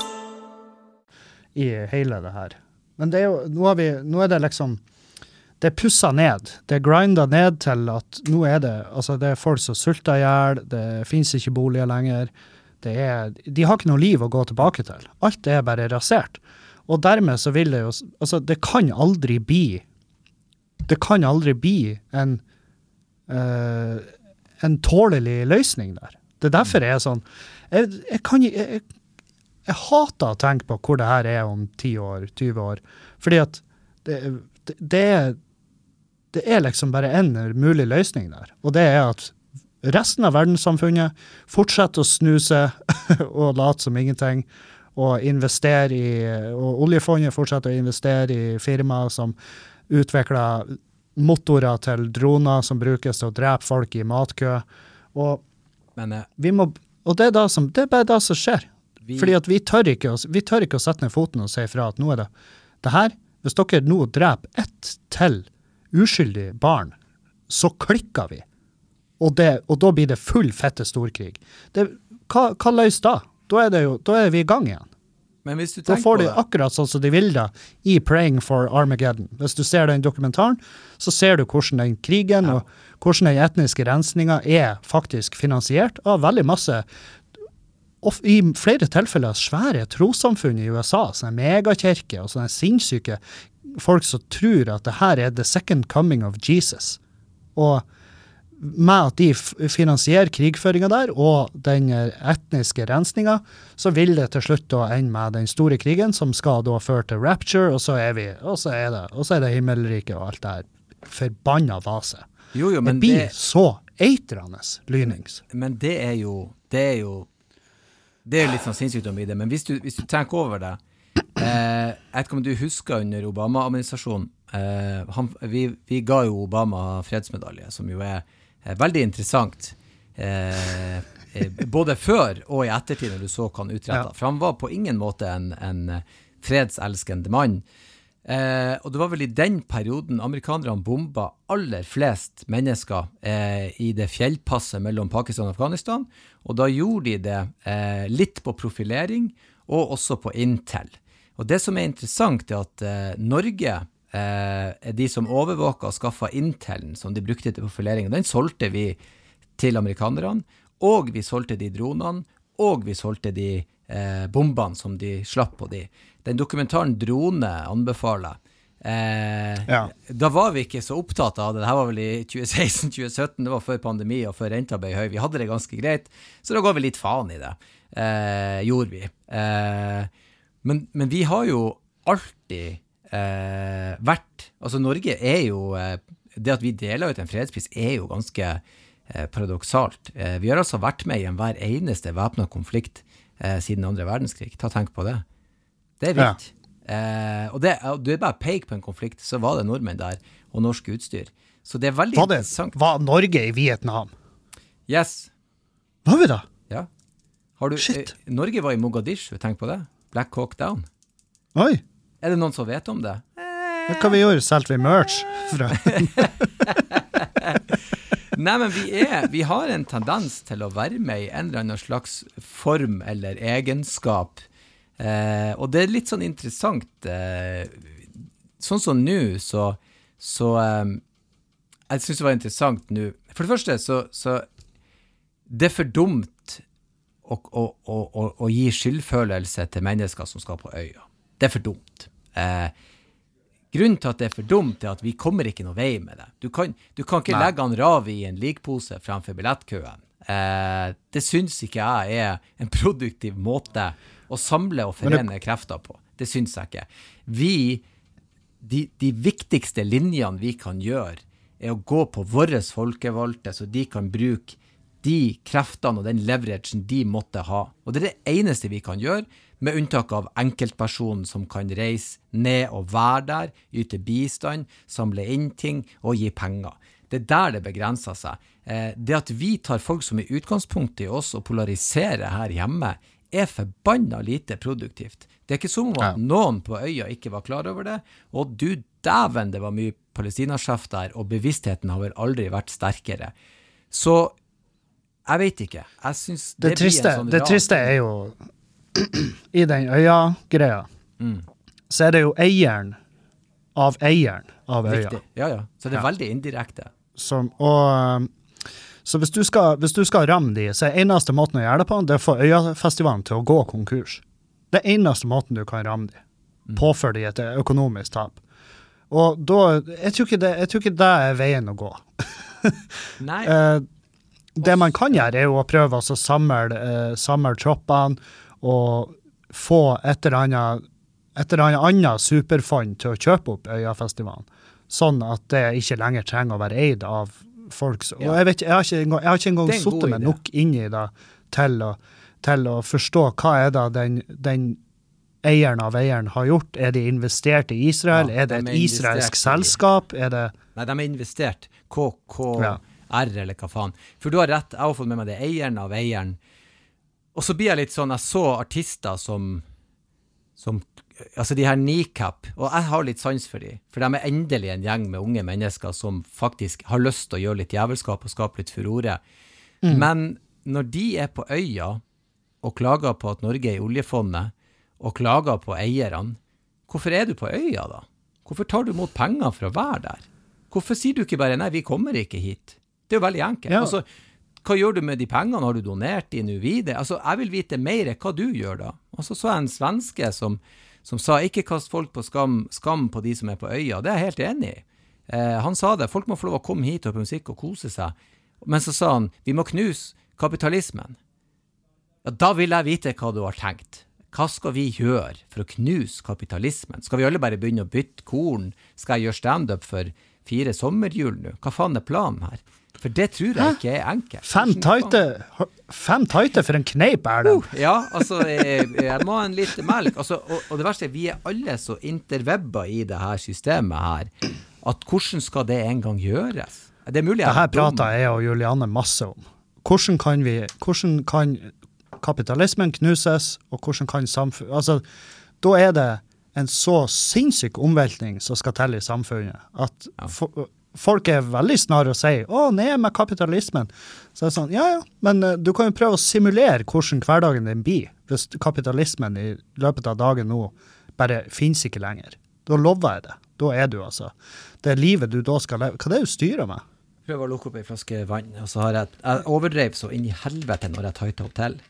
I hele det her. Men det er jo, nå, har vi, nå er det liksom, det er pusset ned. Det er grindet ned til at nå er det, altså det er folk som sulter ihjel, det finnes ikke boliger lenger, det er, de har ikke noe liv å gå tilbake til. Alt er bare rasert. Og dermed så vil det jo, altså det kan aldri bli, det kan aldri bli en, uh, en tålelig løsning der. Det er derfor jeg er sånn, jeg, jeg kan ikke, jeg, Jeg hater å tenke på hvor det her er om ti år, tyve år, fordi at det, det, det, er, det er liksom bare en mulig løsning der, og det er at resten av verdenssamfunnet fortsetter å snuse og late som ingenting, og investere i, og oljefondet fortsetter å investere i firmaer som utvikler motorer til droner som brukes til å drepe folk i matkø, og, Men, uh, vi må, og det, er da som, det er bare det som skjer. Vi... Fordi at vi tør, ikke, vi tør ikke å sette ned foten og si fra at nå er det, det her, hvis dere nå dreper ett til uskyldig barn, så klikker vi. Og, det, og da blir det full fette storkrig. Det, hva, hva løs da? Da er, det jo, da er vi i gang igjen. Men hvis du da får de akkurat sånn som de vil da, i Praying for Armageddon. Hvis du ser den dokumentaren, så ser du hvordan den krigen ja. og hvordan den etniske rensningen er faktisk finansiert av veldig masse og i flere tilfeller svære trossamfunn i U S A, sånne megakirker og sånne sinnssyke folk som tror at det her er the second coming of Jesus. Og med at de finansierer krigføringen der, og den etniske rensningen, så vil det til slutt da ende med den store krigen, som skal da føre til rapture, og så er vi, og så er det, og så er det himmelriket og alt det her forbannet vase. Jo, jo, men det blir det... så eitrende lynings. Men det er jo, det er jo Det er jo litt sånn sinnssykdom i det, men hvis du, hvis du tenker over det, eh, jeg vet ikke om du husker under Obama-administrasjonen, eh, han, vi, vi ga jo Obama fredsmedalje, som jo er eh, veldig interessant, eh, både før og i ettertid når du så hva han utretta. Ja. For han var på ingen måte en, en fredselskende mann. Eh, og det var vel i den perioden amerikanerne bomba aller flest mennesker eh, i det fjellpasset mellom Pakistan og Afghanistan, og da gjorde de det eh, litt på profilering og også på intel. Og det som er interessant er at eh, Norge eh, er de som overvåket og skaffet intelen som de brukte til profilering, og den solgte vi til amerikanerne, og vi solgte de dronene, og vi solgte de eh, bombene som de slapp på de. Den dokumentaren Drone anbefaler. Eh, ja. Da var vi ikke så opptatt av det. Det her var vel i tjue seksten tjue sytten, det var før pandemi og før renta ble høy. Vi hadde det ganske greit, så da går vi litt faen i det. Eh, gjorde vi. Eh, men, men vi har jo alltid eh, vært, altså Norge er jo eh, det at vi deler ut en fredspris er jo ganske eh, paradoksalt. Eh, vi har altså vært med i en hver eneste væpnet konflikt eh, siden andre verdenskrig. Ta tenk på det. Det er vilt. Ja. Eh, og det, du er bare peik på en konflikt, så var det nordmenn der, og norsk utstyr. Så det er veldig var det, interessant. Var Norge i Vietnam? Yes. Var vi da? Ja. Har du, Shit. Eh, Norge var i Mogadishu, tenk på det. Black Hawk Down. Oi. Er det noen som vet om det? Eh. Hva vi gjorde? Selte vi merch fra? Nei, men vi, er, vi har en tendens til å være med i en eller annen slags form eller egenskap. Eh, og det er litt sånn interessant. Eh, sånn som nå, så, så eh, jeg synes det var interessant nå. For det første, så, så det er for dumt å, å, å, å, å gi skyldfølelse til mennesker som skal på øya. Det er for dumt. Eh, grunnen til at det er for dumt er at vi kommer ikke noe vei med det. Du kan, du kan ikke Nei. legge han rav i en likpose fremfor billettkøen. Eh, det synes ikke jeg er en produktiv måte å samle og forene det, krefter på. Det synes jeg ikke. Vi, de, de viktigste linjene vi kan gjøre, er å gå på våre folkevalgte, så de kan bruke de kreftene og den leveragen de måtte ha. Og det er det eneste vi kan gjøre, med unntak av enkeltpersonen som kan reise ned og være der, yte bistand, samle inn ting og gi penger. Det er der det begrenser seg. Eh, det at vi tar folk som er utgangspunktet i oss og polariserer her hjemme, er forbanna lite produktivt. Det er ikke som om at noen på øya ikke var klar over det, og du dæven, det var mye palestinasjef der, og bevisstheten har vel aldri vært sterkere. Så jeg vet ikke. Jeg synes det, det triste, blir en sånn det triste er jo i den øya-greia, mm. så er det jo eieren av eieren av øya. Riktig. Ja, ja. Så det er ja. veldig indirekte. Som, og, så hvis du, skal, hvis du skal ramme de, så er eneste måten å gjøre det på, det er å få øyafestivalen til å gå konkurs. Det er eneste måten du kan ramme de. Mm. Påføre de et økonomisk tap. Og da, jeg tror ikke det, jeg tror ikke det er veien å gå. Nei. eh, det man kan gjøre er jo å prøve å samle, eh, samle troppene, og få et eller annet, et eller annet superfond til å kjøpe opp Øyafestivalen, sånn at det ikke lenger trenger å være eid av folk. Og jeg, vet, jeg har ikke engang, jeg har ikke engang suttet meg nok inn i det til å, til å forstå hva er det den, den eieren av eieren har gjort. Er de investert i Israel? Ja, er det et er israelsk selskap? Er det... Nei, de er investert. K K R, ja. Eller hva faen. For du har rett, jeg har fått med meg det, eieren av eieren. Og så blir jeg litt sånn, jeg så artister som, som altså de her kneecap, og jeg har litt sans for de, for de er endelig en gjeng med unge mennesker som faktisk har lyst til å gjøre litt jævelskap og skape litt furore. Mm. Men når de er på øya og klager på at Norge er i oljefondet, og klager på eierne, hvorfor er du på øya da? Hvorfor tar du mot penger for å være der? Hvorfor sier du ikke bare, nei, vi kommer ikke hit? Det er jo veldig enkelt. Ja. Altså, hva gjør du med de pengene? Har du donert de nå videre? Altså, jeg vil vite mer hva du gjør da. Og så så jeg en svenske som, som sa, ikke kast folk på skam, skam på de som er på øya. Det er jeg helt enig i. Eh, han sa det, folk må få lov å komme hit og på musikk og kose seg. Men så sa han, vi må knuse kapitalismen. Ja, da vil jeg vite hva du har tenkt. Hva skal vi gjøre for å knuse kapitalismen? Skal vi alle bare begynne å bytte korn? Skal jeg gjøre stand-up for fire sommerjul nå? Hva faen er planen her? For det tror jeg ikke er enkelt. Fem tøyte, fem tøyte for en kneip er det. Uh, ja, altså, jeg, jeg må ha en litt melk. Altså, og, og det verste er, vi er alle så interwebba i det her systemet her, at hvordan skal det en gang gjøres? Det er mulig jeg det her prater jeg og Julianne masse om. Hvordan kan vi, hvordan kan kapitalismen knuses, og hvordan kan samfunn... Altså, da er det en så sinnssyk omveltning som skal til i samfunnet, at... Ja. For, folk er veldig snarere å si, å, ned med kapitalismen. Så det er sånn, ja, ja, men uh, du kan jo prøve å simulere hvordan hverdagen din blir, hvis kapitalismen i løpet av dagen nå bare finnes ikke lenger. Da lover jeg det. Da er du altså. Det livet du da skal leve. Hva er det du styrer med? Prøv å lukke opp en flaske vann, og så har jeg, jeg overdrev så inn i helvete når jeg tøyte opp til.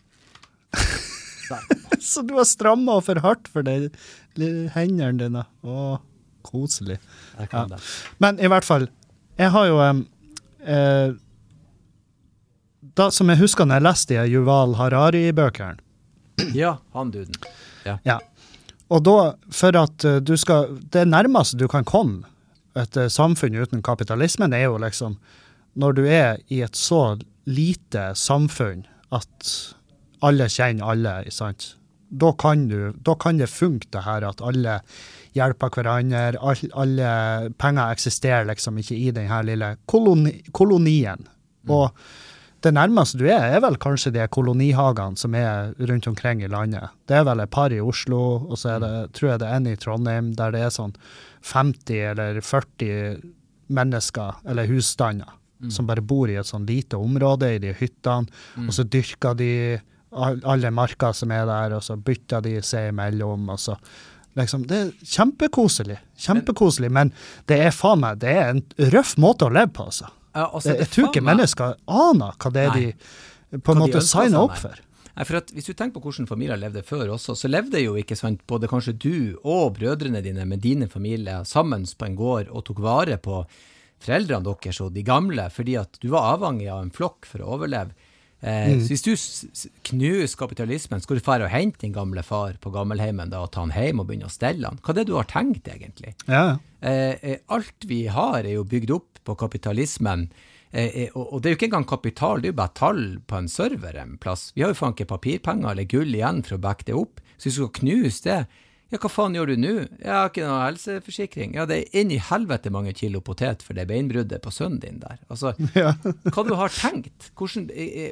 Så du har strammet og for hardt for de hendene dine. Åh. Koselig. Ja. Men i hvert fall, jeg har jo eh, da som jeg husker når jeg leste i Yuval Harari-bøkene. Ja, han duden. Ja. Ja. Og da, for at du skal, det nærmeste du kan komme et uh, samfunn uten kapitalismen er jo liksom, når du er i et så lite samfunn at alle kjenner alle, sant? Da kan, du, da kan det funke det her at alle hjelper hverandre, all, alle penger eksisterer liksom ikke i den her lille koloni, kolonien. Mm. Og det nærmeste du er, er vel kanskje de kolonihagene som er rundt omkring i landet. Det er vel et par i Oslo, og så er det, tror jeg det er en i Trondheim, der det er sånn femti eller førti mennesker, eller husstander, mm. som bare bor i et sånn lite område i de hyttene, mm. og så dyrker de alle marker som er der, og så bytter de seg imellom, og så liksom, det er kjempekoselig, kjempekoselig, men det er faen meg, det er en røff måte å leve på, altså. Ja, altså jeg tror ikke mennesker aner hva det er Nei. de på en måte signer opp for. Nei, for at hvis du tenker på hvordan familier levde før også, så levde jo ikke sant, både kanskje du og brødrene dine med dine familier sammen på en gård og tok vare på foreldrene deres og de gamle, fordi at du var avhengig av en flokk for å overleve. Eh, mm. Så hvis du knuser kapitalismen, skal du fære og hente din gamle far på gammelheimen da, og ta han hjem og begynne å stelle han. Hva er det du har tenkt egentlig? Ja. Eh, alt vi har er jo bygd opp på kapitalismen, eh, og, og det er jo ikke engang kapital, det er jo bare tall på en server en plass. Vi har jo faen ikke papirpenger eller gull igjen for å backe det opp, så hvis du skal knuse det, ja, hva faen gjør du nå? Jeg har ikke noe helseforsikring. Ja, det er inn i helvete mange kilo potet for det beinbruddet på sønnen din der. Altså, ja. Hva du har tenkt? Hvordan,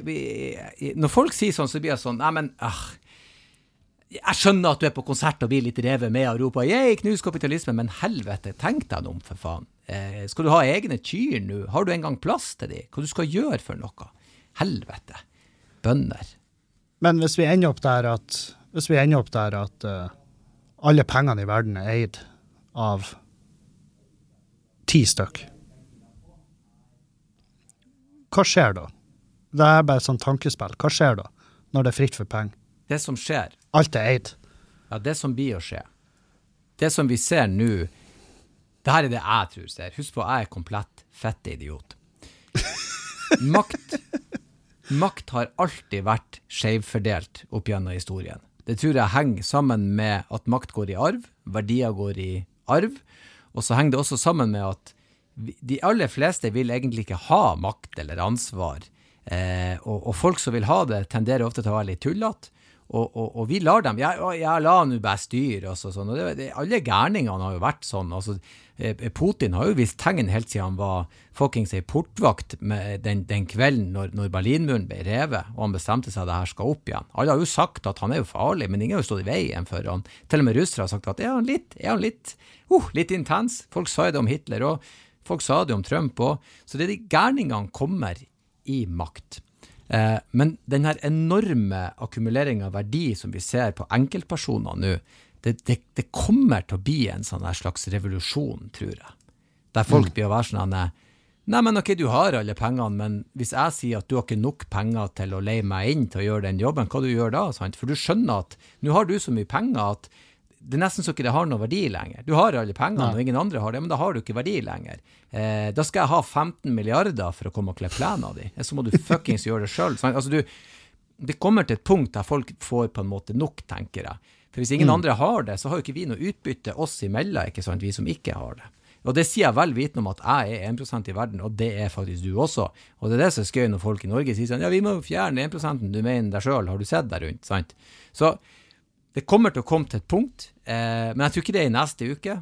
når folk sier sånn, så blir jeg sånn, nei, men, ah, jeg skjønner at du er på konsert og blir litt revet med og roper, jeg knus kapitalismen, men helvete, tenk deg om for faen. Eh, skal du ha egne kyr nå? Har du engang plass til de? Hva du skal gjøre for noe? Helvete. Bønder. Men hvis vi ender opp der at, hvis vi ender opp der at, uh, alle pengene i verden er eid av ti stykk. Hva skjer da? Det er bare et sånt tankespill. Hva skjer da, når det er fritt for penger? Det som skjer. Alt er eid. Ja, det som blir å skje. Det som vi ser nå, det her er det jeg tror ser. Husk på, jeg er komplett fett idiot. Makt, makt har alltid vært skjevfordelt opp gjennom historien. Det tror jeg henger sammen med at makt går i arv, verdier går i arv, og så henger det også sammen med at de aller fleste vil egentlig ikke ha makt eller ansvar, eh, og, og folk som vil ha det tenderer ofte til å være litt tullet, og, og, og vi lar dem, jeg, jeg lar nå bare styre, og så, sånn, og det, det, alle gærningene har jo vært sånn, altså, eh, Putin har jo vist tegn helt siden han var fucking seg portvakt med den, den kvelden når, når Berlinmuren ble revet, og han bestemte seg at det her skal opp igjen. Alle har jo sagt at han er jo farlig, men ingen har jo stått i veien for han. Til og med russere har sagt at er han litt, er han litt, uh, litt intens. Folk sa det om Hitler, og folk sa det om Trump også. Så det er de gærningene kommer i makt. Eh, men den her enorme akkumuleringen av verdi som vi ser på enkeltpersoner nå, det, det, det kommer til å bli en sånn her slags revolusjon, tror jeg. Der folk mm. blir å være sånn, nei, men ok, du har alle pengene, men hvis jeg sier at du har ikke nok penger til å leie meg inn til å gjøre den jobben, hva du gjør da, sant? For du skjønner at nå har du så mye penger at det er nesten så ikke det har noe verdi lenger. Du har alle pengene, og ingen andre har det, men da har du ikke verdi lenger. Eh, da skal jeg ha femten milliarder for å komme og kle plenen av de. Så må du fuckings gjøre det selv. Sant? Altså du, det kommer til et punkt der folk får på en måte nok, tenker jeg. For hvis ingen mm. andre har det, så har jo ikke vi noe utbytte oss imellom, ikke sant? Vi som ikke har det. Og det sier jeg vel viten om at jeg er en prosent i verden, og det er faktisk du også. Og det er det som er skøy når folk i Norge sier sånn, ja, vi må fjerne en prosent, du mener deg selv, har du sett der rundt, sant? Så det kommer til å komme til et punkt, eh, men jeg tror ikke det er i neste uke.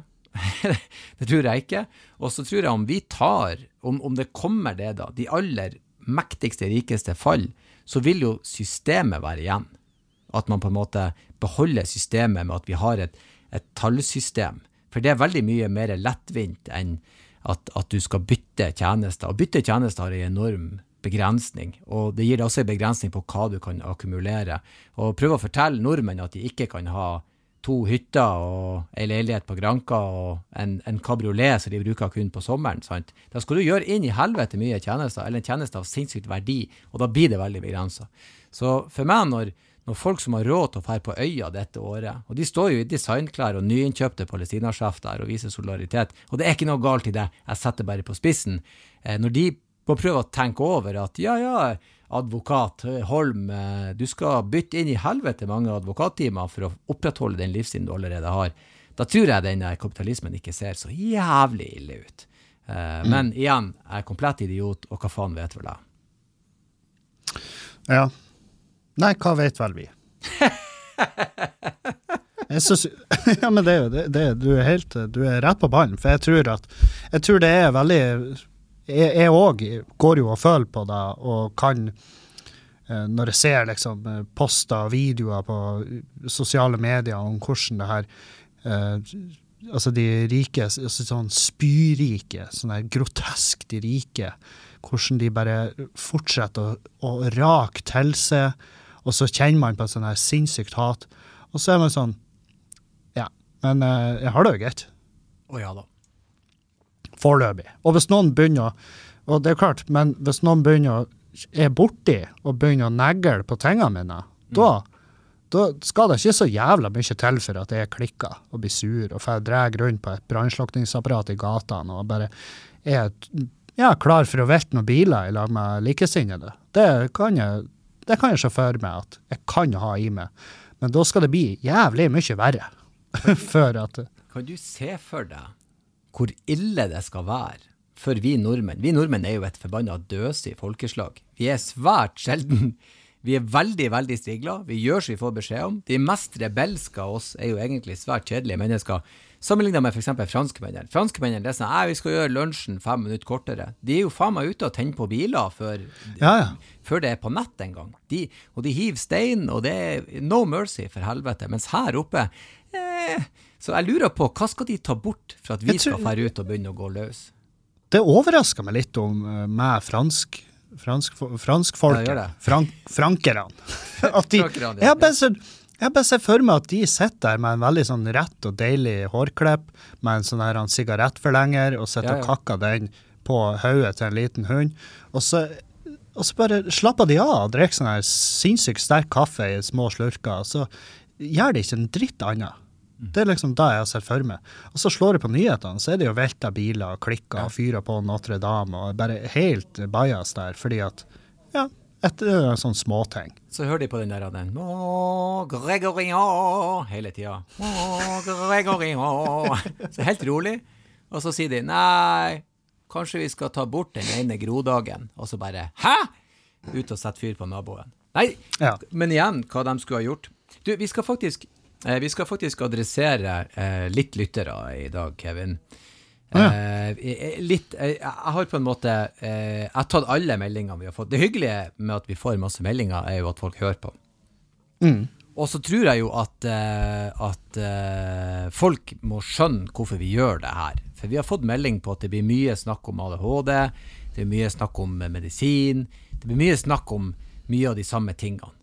Det tror jeg ikke. Og så tror jeg om vi tar, om, om det kommer det da, de aller mektigste, rikeste fall, så vil jo systemet være igjen. At man på en måte beholder systemet med at vi har et, et tallsystem. For det er veldig mye mer lettvint enn at, at du skal bytte tjenester. Og bytte tjenester har en enorm begrensning, og det gir deg også en begrensning på hva du kan akkumulere. Og prøve å fortelle nordmenn at de ikke kan ha to hytter og en leilighet på Granka og en, en kabriolet som de bruker kun på sommeren, sant? Da skal du gjøre inn i helvete mye tjenester, eller en tjeneste av sinnssykt verdi, og da blir det veldig begrenset. Så for meg, når Når folk som har råd til å fære på øya dette året, og de står jo i designklær og nyinnkjøpte palestinasjef der og viser solidaritet, og det er ikke noe galt i det, jeg setter bare på spissen, eh, når de må prøve å tenke over at ja, ja, advokat Holm, du skal bytte inn i helvete mange advokattimer for å opprettholde den livsstilen du allerede har, da tror jeg den der kapitalismen ikke ser så jævlig ille ut. Uh, mm. Men igjen, jeg er komplett idiot, og hva faen vet vel jeg? Ja. Nei, hva vet vel vi? jeg synes, ja, men det er jo det, det, du er helt, du er rett på ballen, for jeg tror at, jeg tror det er veldig, jeg, jeg også går jo og føler på det, og kan, når jeg ser liksom poster og videoer på sosiale medier om hvordan det her, eh, altså de rike, altså sånn spyrike, sånn her grotesk de rike, hvordan de bare fortsetter å, å rake til seg, og så kjenner man på sånn her sinnssykt hat, og så er man sånn, ja, men uh, jeg har det jo greit. Å ja da. Foreløpig. Og hvis noen begynner, og det er klart, men hvis noen begynner, er borti og begynner å negle på tingene mine, mm. da, da skal det ikke så jævla mye til for at jeg klikker og blir sur, og for jeg drar rundt på et brannslukningsapparat i gatene, og bare er ja, klar for å velte noen biler i lag med likesinnede. Det kan jeg Det kan jeg se for meg at jeg kan ha i meg. Men da skal det bli jævlig mye verre. for at... Kan du se for deg hvor ille det skal være for vi nordmenn? Vi nordmenn er jo et forbannet døsig folkeslag. Vi er svært sjelden. Vi er veldig, veldig strigla. Vi gjør så vi får beskjed om. De mest rebelske av oss er jo egentlig svært kjedelige mennesker. Sammenlignet med for eksempel franskmennene. Franskmennene er sånn, vi skal gjøre lunsjen fem minutter kortere. De er jo faen meg ute og tenner på biler før, ja, ja. før det er på nett en gang. De, og de hiver stein, og det er no mercy for helvete. Mens her oppe, eh, så jeg lurer på, hva skal de ta bort for at vi tror, skal fære ut og begynne å gå løs? Det overrasker meg litt om uh, med fransk, fransk, fransk folket, ja, Frank, frankerne. At de, frankerne, ja. Jeg bare så... Jeg bare ser for meg at de sitter der med en veldig sånn rett og deilig hårklipp, med en sånn her en sigarettforlenger, og sitter ja, ja. og kakker den på hodet til en liten hund. Og så, og så bare slapper de av og drikker sånn her sinnssykt sterk kaffe i små slurker, og så gjør de ikke en dritt annet. Det er liksom det jeg har sett for meg. Og så slår jeg på nyhetene, så er det jo velta biler, og klikker, og fyrer på Notre Dame, og bare helt bias der, fordi at, ja, etter en sånn småting. Så hører de på den der, den, Åh, Gregory, åh, hele tiden. Åh, Gregory, åh. Så helt rolig. Og så sier de, nei, kanskje vi skal ta bort den ene grodagen. Og så bare, hæ? Ut og sette fyr på naboen. Nei, ja. Men igjen, hva de skulle ha gjort. Du, vi skal faktisk, eh, vi skal faktisk adressere eh, litt lyttere i dag, Kevin. Ja. Eh, litt, eh, jeg har på en måte eh, jeg har tatt alle meldingene vi har fått. Det hyggelige med at vi får masse meldinger er jo at folk hører på. Mm. Og så tror jeg jo at, eh, at eh, folk må skjønne hvorfor vi gjør det her. For vi har fått melding på at det blir mye snakk om A D H D, det blir mye snakk om medisin, det blir mye snakk om mye av de samme tingene.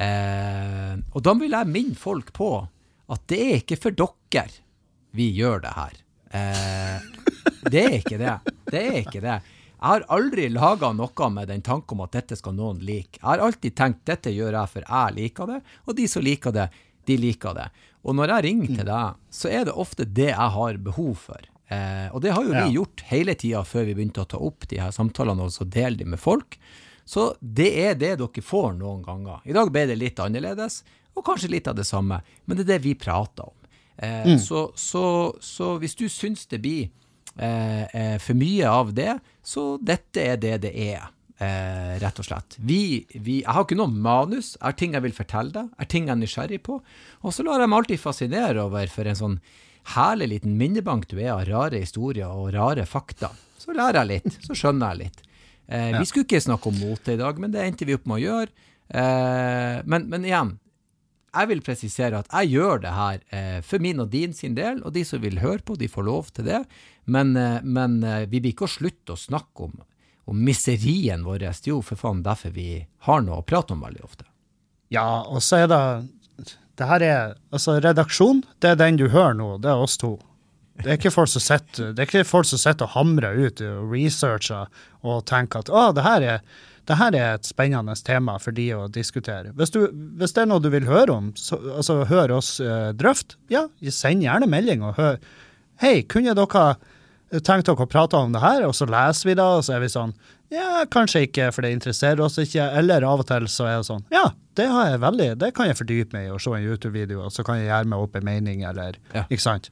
Eh, og da vil jeg minne folk på at det er ikke for dere vi gjør det her. Eh, det er ikke det. Det er ikke det. Jeg har aldri laget noe med den tanken om at dette skal noen like. Jeg har alltid tenkt, dette gjør jeg for jeg liker det, og de som liker det, de liker det. Og når jeg ringer til deg, så er det ofte det jeg har behov for. Eh, og det har jo vi ja. gjort hele tiden før vi begynte å ta opp de her samtalene og så dele de med folk. Så det er det dere får noen ganger. I dag ble det litt annerledes, og kanskje litt av det samme, men det er det vi prater om. Eh, mm. så, så, så hvis du synes det blir eh, eh, for mye av det, så dette er det det er, eh, rett og slett. Vi, vi, jeg har ikke noe manus, er ting jeg vil fortelle deg, er ting jeg er nysgjerrig på, og så lar jeg meg alltid fascinere over for en sånn herlig liten minnebank du er av rare historier og rare fakta. Så lærer jeg litt, så skjønner jeg litt. Eh, ja. Vi skulle ikke snakke om mote i dag, men det endte vi opp med å gjøre. Eh, men, men igjen, jeg vil presisere at jeg gjør det her eh, for min og din sin del, og de som vil høre på, de får lov til det. Men, eh, men eh, vi blir ikke å slutte å snakke om, om miserien vår. Det er jo for faen derfor vi har noe å prate om veldig ofte. Ja, og så er det, det her er, altså redaksjon, det er den du hører nå, det er oss to. Det er ikke folk som sitter, det er ikke folk som sitter og hamrer ut og researcher og tenker at, å, det her er, det her er et spennende tema for de å diskutere. Hvis, du, hvis det er noe du vil høre om, så, altså hør oss uh, drøft, ja, send gjerne melding og hør. Hei, kunne dere tenkt dere å prate om det her? Og så leser vi det, og så er vi sånn, ja, kanskje ikke, for det interesserer oss ikke, eller av og til så er det sånn, ja, det har jeg veldig, det kan jeg fordype meg i og se en YouTube-video, og så kan jeg gjøre meg opp en mening, eller, ja. Ikke sant?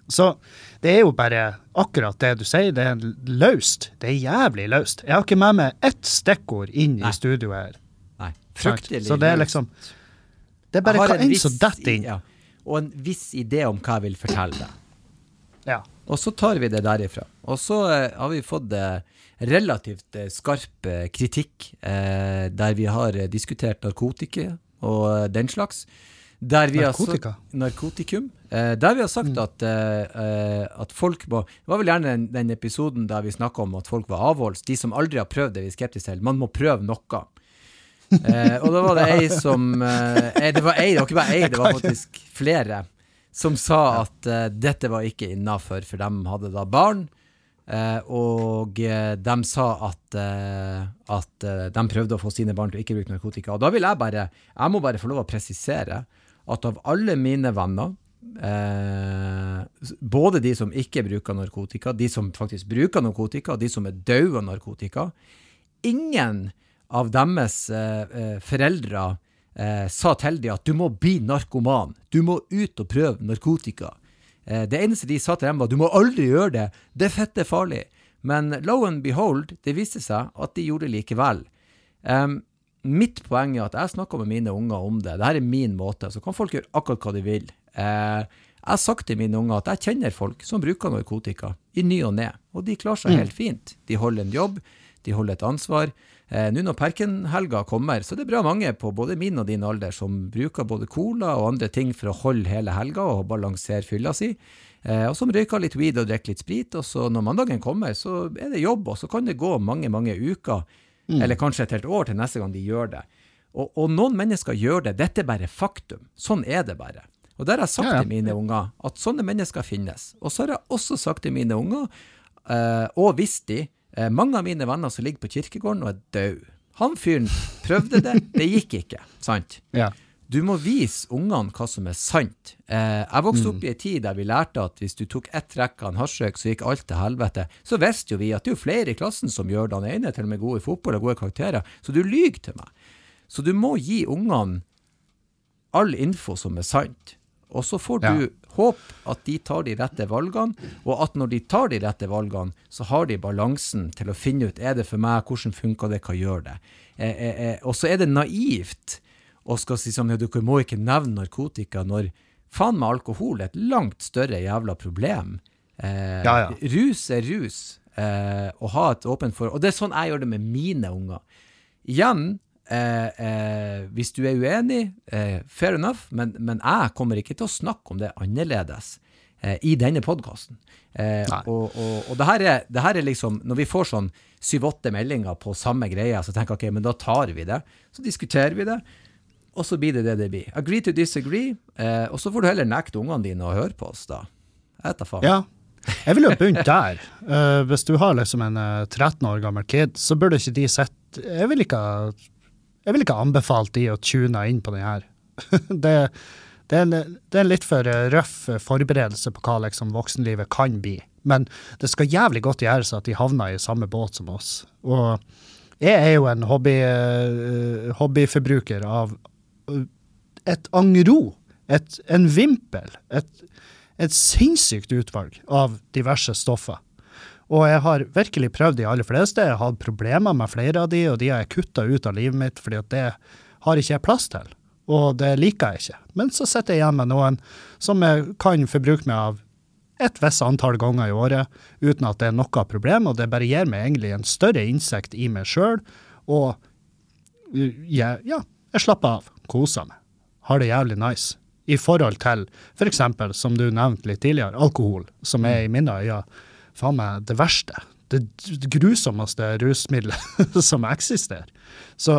Så det er jo bare akkurat det du sier, det er løst. Det er jævlig løst. Jeg har ikke med meg ett stikkord inn Nei. I studioet her. Nei, fryktelig Så det er liksom, det er bare hva en som detter inn. Ja, og en viss idé om hva jeg vil fortelle deg. Ja. Og så tar vi det derifra. Og så uh, har vi fått uh, relativt uh, skarp uh, kritikk, uh, der vi har uh, diskutert narkotika og uh, den slags. Der vi Narkotika? Har sagt, narkotikum. Eh, der vi har sagt mm. at, eh, at folk må, det var vel gjerne den, den episoden der vi snakket om at folk var avholds, de som aldri har prøvd det vi er skeptiske til, man må prøve noe. Eh, og da var det ei som, eh, det var ei, det var ikke bare ei, det var faktisk flere, som sa at eh, dette var ikke innenfor, for de hadde da barn, eh, og eh, de sa at, eh, at eh, de prøvde å få sine barn til å ikke bruke narkotika. Og da vil jeg bare, jeg må bare få lov å presisere at av alle mine venner, eh, både de som ikke bruker narkotika, de som faktisk bruker narkotika, de som er døde av narkotika, ingen av deres eh, foreldre eh, sa til dem at du må bli narkoman, du må ut og prøve narkotika. Eh, det eneste de sa til dem var, du må aldri gjøre det, det er fett, det er farlig. Men lo and behold, det viste seg at de gjorde det likevel. Um, Mitt poeng er at jeg snakker med mine unger om det. Dette er min måte, så kan folk gjøre akkurat hva de vil. Eh, jeg har sagt til mine unger at jeg kjenner folk som bruker narkotika i ny og ned, og de klarer seg mm. helt fint. De holder en jobb, de holder et ansvar. Eh, nå når Perkenhelga kommer, så det er bra mange på både min og din alder som bruker både cola og andre ting for å holde hele helga og balansere fylla si. Eh, og som røyker litt weed og drikker litt sprit, og så når mandagen kommer, så er det jobb, og så kan det gå mange, mange uker, Mm. eller kanskje et helt år til neste gang de gjør det. Og, og noen mennesker gjør det, dette er bare faktum. Sånn er det bare. Og der har jeg sagt ja, ja. til mine unger at sånne mennesker finnes. Og så har jeg også sagt til mine unger, uh, og visst de, uh, mange av mine venner som ligger på kirkegården og er død. Han fyren prøvde det, det gikk ikke, sant? Ja. Du må vise ungene hva som er sant. Eh, jeg vokste opp i en tid der vi lærte at hvis du tok ett trekk av en hasjrøyk, så gikk alt til helvete. Så visste jo vi at det er jo flere i klassen som gjør den ene, til og med gode i fotball og gode karakterer. Så du lyger til meg. Så du må gi ungene all info som er sant. Og så får du ja. håpe at de tar de rette valgene, og at når de tar de rette valgene, så har de balansen til å finne ut, er det for meg, hvordan funker det, hva gjør det? Eh, eh, eh, og så er det naivt og skal si som, ja, du må ikke nevne narkotika når faen med alkohol er et langt større jævla problem. Eh, ja, ja. Rus er rus, eh, og ha et åpent forhold. Og det er sånn jeg gjør det med mine unger. Igjen, eh, eh, hvis du er uenig, eh, fair enough, men, men jeg kommer ikke til å snakke om det annerledes eh, i denne podcasten. Eh, og, og, og det her, er, det her er liksom, når vi får sånn syv-åtte meldinger på samme greie, så tenker jeg, ok, men da tar vi det. Så diskuterer vi det. Og så blir det det det blir. Agree to disagree, eh, og så får du heller nekte ungene dine å høre på oss da. Jeg tar faen. Ja, jeg vil jo begynne der. Uh, hvis du har liksom en uh, tretten år gammel kid, så burde ikke de sett, jeg vil ikke, jeg vil ikke anbefale de å tune inn på den her. det, det, er en, det er en litt for røff forberedelse på hva liksom voksenlivet kan bli. Men det skal jævlig godt gjøres at de havner i samme båt som oss. Og jeg er jo en hobby, uh, hobbyforbruker av et angro, et, en vimpel, et, et sinnssykt utvalg av diverse stoffer. Og jeg har virkelig prøvd de aller fleste. Jeg har hatt problemer med flere av de, og de har jeg kuttet ut av livet mitt, fordi at det har ikke jeg plass til. Og det liker jeg ikke. Men så sitter jeg igjen med noen som jeg kan forbruke meg av et visst antall ganger i året, uten at det er noe problem, og det bare gir meg egentlig en større innsikt i meg selv, og ja, ja jeg slapper av. Koser meg, har det jævlig nice, i forhold til, for eksempel, som du nevnte litt tidligere, alkohol, som er i mine øyne, faen meg det verste, det grusommeste rusmiddelet som eksisterer. Så,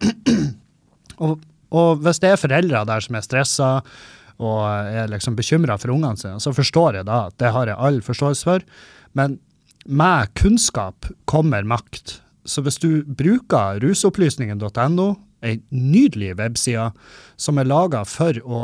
og, og hvis det er foreldre der som er stresset, og er liksom bekymret for ungene sine, så forstår jeg da, det har jeg all forståelse for, men med kunnskap kommer makt. Så hvis du bruker rusopplysningen punktum no, en nydelig webside som er laget for å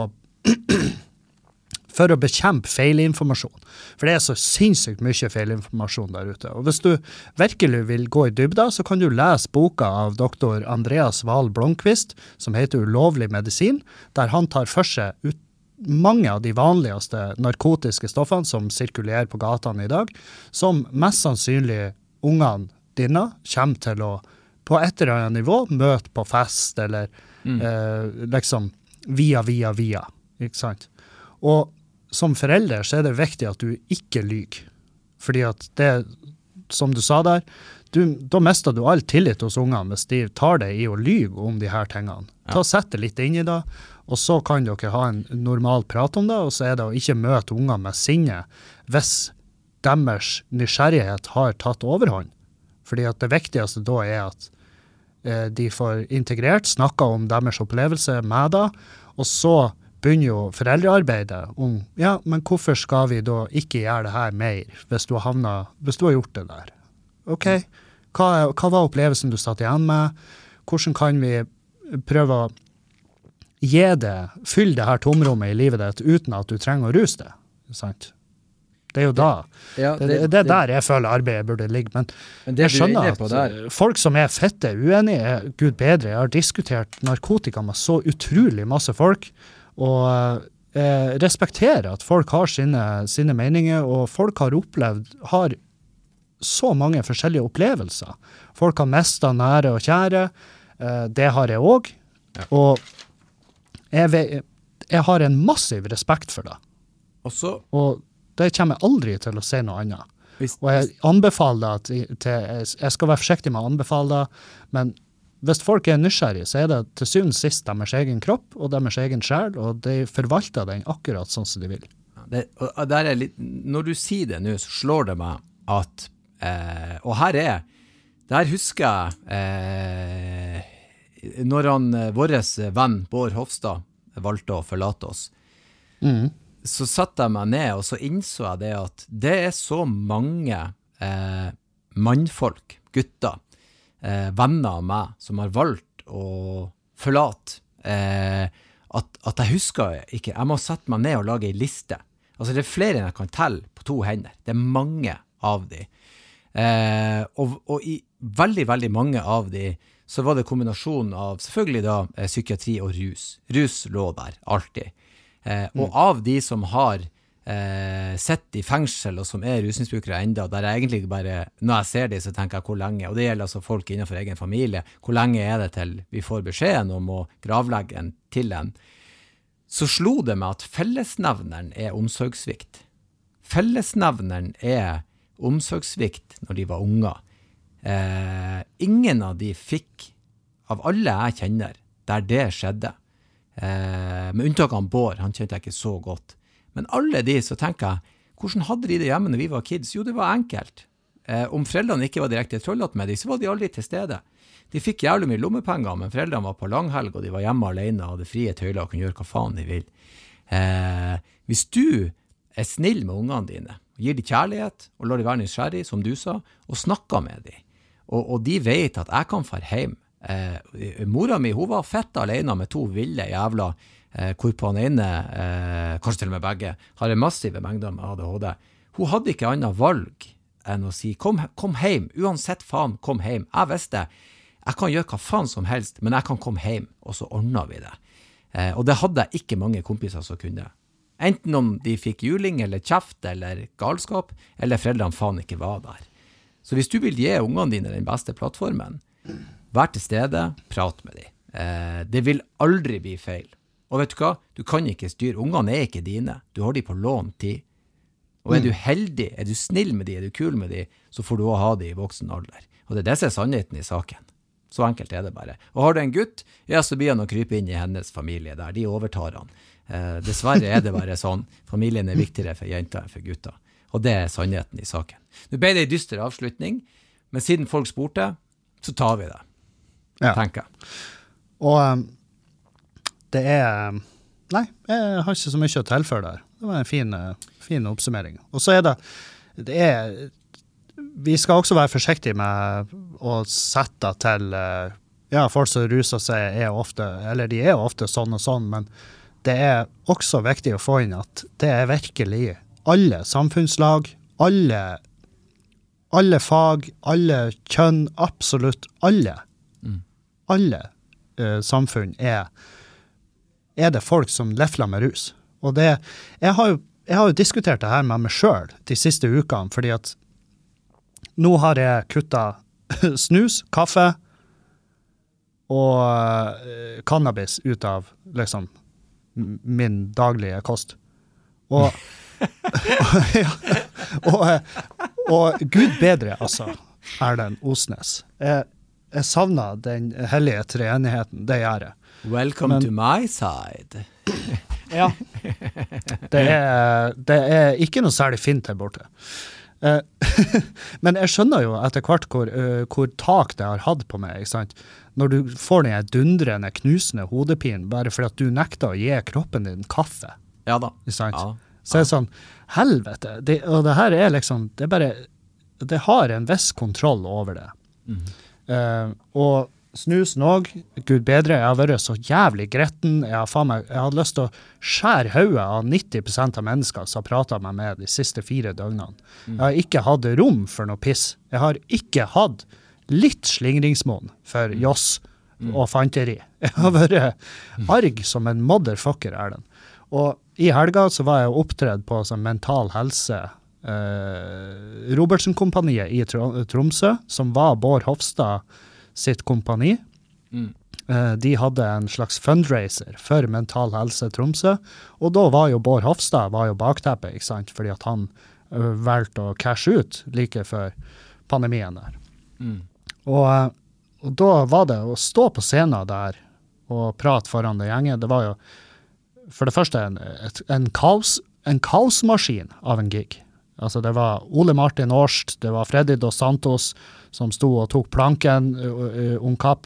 for å bekjempe feilinformasjon. For det er så sinnssykt mye feilinformasjon der ute. Og hvis du virkelig vil gå i dybda, så kan du lese boka av doktor Andreas Wahl Blomqvist, som heter Ulovlig medisin, der han tar for seg ut mange av de vanligste narkotiske stoffene som sirkulerer på gatene i dag, som mest sannsynlig ungene dine kommer til å på et eller annet nivå møte på fest, eller mm. eh, liksom via, via, via, ikke sant? Og som forelder så er det viktig at du ikke lyger, fordi at det, som du sa der, du, da mister du all tillit hos ungene hvis de tar deg i å lyge om de her tingene. Ta og sett det litt inn i det, og så kan dere ha en normal prat om det, og så er det å ikke møte unger med sinne hvis deres nysgjerrighet har tatt overhånd. Fordi at det viktigste da er at de får integrert, snakket om deres opplevelse med det, og så begynner jo foreldrearbeidet om, ja, men hvorfor skal vi da ikke gjøre det her mer, hvis du har havnet, hvis du har gjort det der? Ok, hva, hva var opplevelsen du satt igjen med? Hvordan kan vi prøve å gi det, fylle det her tomrommet i livet ditt uten at du trenger å ruse det, sant? Det er jo da. Ja, det, det, det, det der jeg føler arbeidet burde ligge. Men, men jeg skjønner at der. Folk som er fette uenige er Gud bedre. Jeg har diskutert narkotika med så utrolig masse folk, og jeg respekterer at folk har sine, sine meninger, og folk har opplevd, har så mange forskjellige opplevelser. Folk har mistet nære og kjære. Det har jeg også. Ja. Og jeg, jeg har en massiv respekt for det. Også, og det kommer jeg aldri til å si noe annet. Hvis, og jeg anbefaler det til, jeg skal være forsiktig med å anbefale det, men hvis folk er nysgjerrige, så er det til syvende og sist deres egen kropp og deres egen sjel, og de forvalter den akkurat sånn som de vil. Det, og der er litt, når du sier det nå, så slår det meg at, eh, og her er, der husker jeg, eh, når han, våres venn Bård Hofstad valgte å forlate oss, mm. så satte jeg meg ned, og så innså jeg det at det er så mange eh, mannfolk, gutter, eh, venner av meg, som har valgt å forlate, eh, at, at jeg husker ikke, jeg må sette meg ned og lage en liste. Altså det er flere enn jeg kan telle på to hender. Det er mange av de. Eh, og, og i veldig, veldig mange av de, så var det kombinasjonen av, selvfølgelig da, eh, psykiatri og rus. Rus lå der, alltid. Eh, og av de som har eh, sett i fengsel og som er rusmisbrukere enda, der jeg egentlig bare, når jeg ser de, så tenker jeg hvor lenge, og det gjelder altså folk innenfor egen familie, hvor lenge er det til vi får beskjeden om å gravlegge en til en, så slo det meg at fellesnevneren er omsorgssvikt. Fellesnevneren er omsorgssvikt når de var unger. Eh, ingen av de fikk, av alle jeg kjenner, der det skjedde, Eh, med unntak av Bård, han kjente jeg ikke så godt. Men alle de, så tenker jeg, hvordan hadde de det hjemme når vi var kids? Jo, det var enkelt. Eh, om foreldrene ikke var direkte trollet med dem, så var de aldri til stede. De fikk jævlig mye lommepenger, men foreldrene var på langhelg, og de var hjemme alene, og hadde frie tøyler og kunne gjøre hva faen de vil. Eh, hvis du er snill med ungene dine, gir de kjærlighet, og lar de være nysgjerrig, som du sa, og snakker med dem, og, og de vet at jeg kan fare hjem. Eh, mora mi, hun var fett alene med to ville jævla, eh, hvorpå han ene, eh, kanskje til og med begge, har en massive mengder med A D H D. Hun hadde ikke annet valg enn å si, kom, kom hjem, uansett faen, kom hjem. Jeg visste, jeg kan gjøre hva faen som helst, men jeg kan komme hjem, og så ordner vi det. Eh, og det hadde jeg ikke mange kompiser som kunne. Enten om de fikk juling, eller kjeft, eller galskap, eller foreldrene faen ikke var der. Så hvis du vil gi ungene dine den beste plattformen, vær til stede, prat med dem. Eh, det vil aldri bli feil. Og vet du hva? Du kan ikke styre. Ungene er ikke dine. Du har dem på lån tid. Og er du heldig, er du snill med dem, er du kul med dem, så får du også ha dem i voksen alder. Og det er det som er sannheten i saken. Så enkelt er det bare. Og har du en gutt, ja, så blir han å krype inn i hennes familie der. De overtar han. Eh, dessverre er det bare sånn. Familien er viktigere for jenter enn for gutter. Og det er sannheten i saken. Nå ble det en dyster avslutning, men siden folk spurte, så tar vi det. Ja. Tenker. Og um, det er, nei, jeg har ikke så mye å tilføre der. Det var en fin, fin oppsummering. Og så er det, det er, vi skal også være forsiktige med å sette til, ja, folk som ruser seg er ofte, eller de er ofte sånn og sånn, men det er også viktig å få inn at det er virkelig alle samfunnslag, alle, alle fag, alle kjønn, absolutt alle. Mm. Alle uh, samfunn er, er det folk som lefler med rus. Og det, jeg har jo, jeg har jo diskutert det her med meg selv de siste ukene, fordi at nå har jeg kuttet snus, kaffe og uh, cannabis ut av liksom min daglige kost. Og, og, ja, og, og Gud bedre, altså, Erlend Osnes. Jeg, jeg savner den hellige treenigheten, det gjør jeg. Welcome Men, to my side. Ja. Det er, det er ikke noe særlig fint her borte. Uh, men jeg skjønner jo etter hvert hvor, uh, hvor tak det har hatt på meg, ikke sant? Når du får den dundrende, knusende hodepinen, bare fordi at du nekter å gi kroppen din kaffe. Ja da. Ikke sant? Ja. Så er det sånn, helvete, det, og det her er liksom, det er bare, det har en viss kontroll over det. Mm. Uh, og snusen også, Gud bedre, jeg har vært så jævlig gretten, jeg har, faen meg, jeg har lyst til å skjære hodet av nitti prosent av mennesker som har pratet med meg de siste fire døgnene. Mm. Jeg har ikke hatt rom for noe piss. Jeg har ikke hatt litt slingringsmån for joss mm. og fanteri. Jeg har vært arg som en motherfucker, er den. Og i helga så var jeg opptredd på sånn mental helse eh, Robertsen-kompaniet i Tromsø, som var Bård Hofstad sitt kompani. Mm. Eh, de hadde en slags fundraiser for mental helse Tromsø, og da var jo Bård Hofstad var jo bakteppet, ikke sant? Fordi at han uh, valgte å cashe ut like før pandemien der. Mm. Og, og da var det å stå på scenen der og prate foran det gjengen, det var jo for det første en, et, en, kaos, en kaosmaskin av en gig. Altså det var Ole Martin Årst, det var Freddy Dos Santos som sto og tok planken uh, om kapp,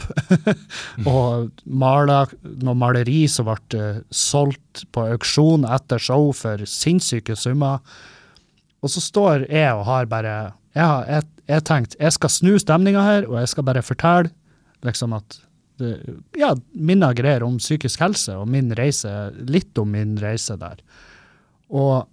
og malet noe maleri som ble uh, solgt på auksjon etter show for sinnssyke summer. Og så står jeg og har bare, jeg har jeg, jeg tenkt, jeg skal snu stemningen her, og jeg skal bare fortelle liksom at det, ja, mine greier om psykisk helse, og min reise, litt om min reise der. Og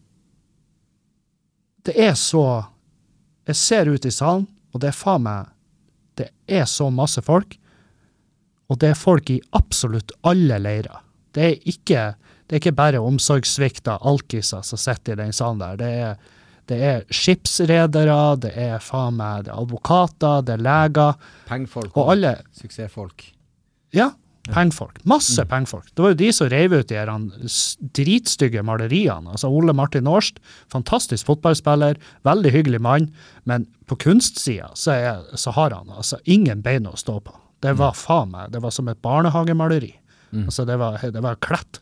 det er så, jeg ser ut i salen, og det er faen meg, det er så masse folk, og det er folk i absolutt alle leirer. Det er ikke, det er ikke bare omsorgssvikta alkiser som sitter i den salen der. Det er, det er skipsredere, det er faen meg, det er advokater, det er leger. Pengfolk og alle, suksessfolk. Ja, pengfolk. Masse mm. pengfolk. Det var jo de som rev ut de her dritstygge maleriene. Altså Ole Martin Årst, fantastisk fotballspiller, veldig hyggelig mann, men på kunstsida så, er, så har han altså ingen bein å stå på. Det var faen meg, det var som et barnehagemaleri. Mm. Altså det var, det var klett.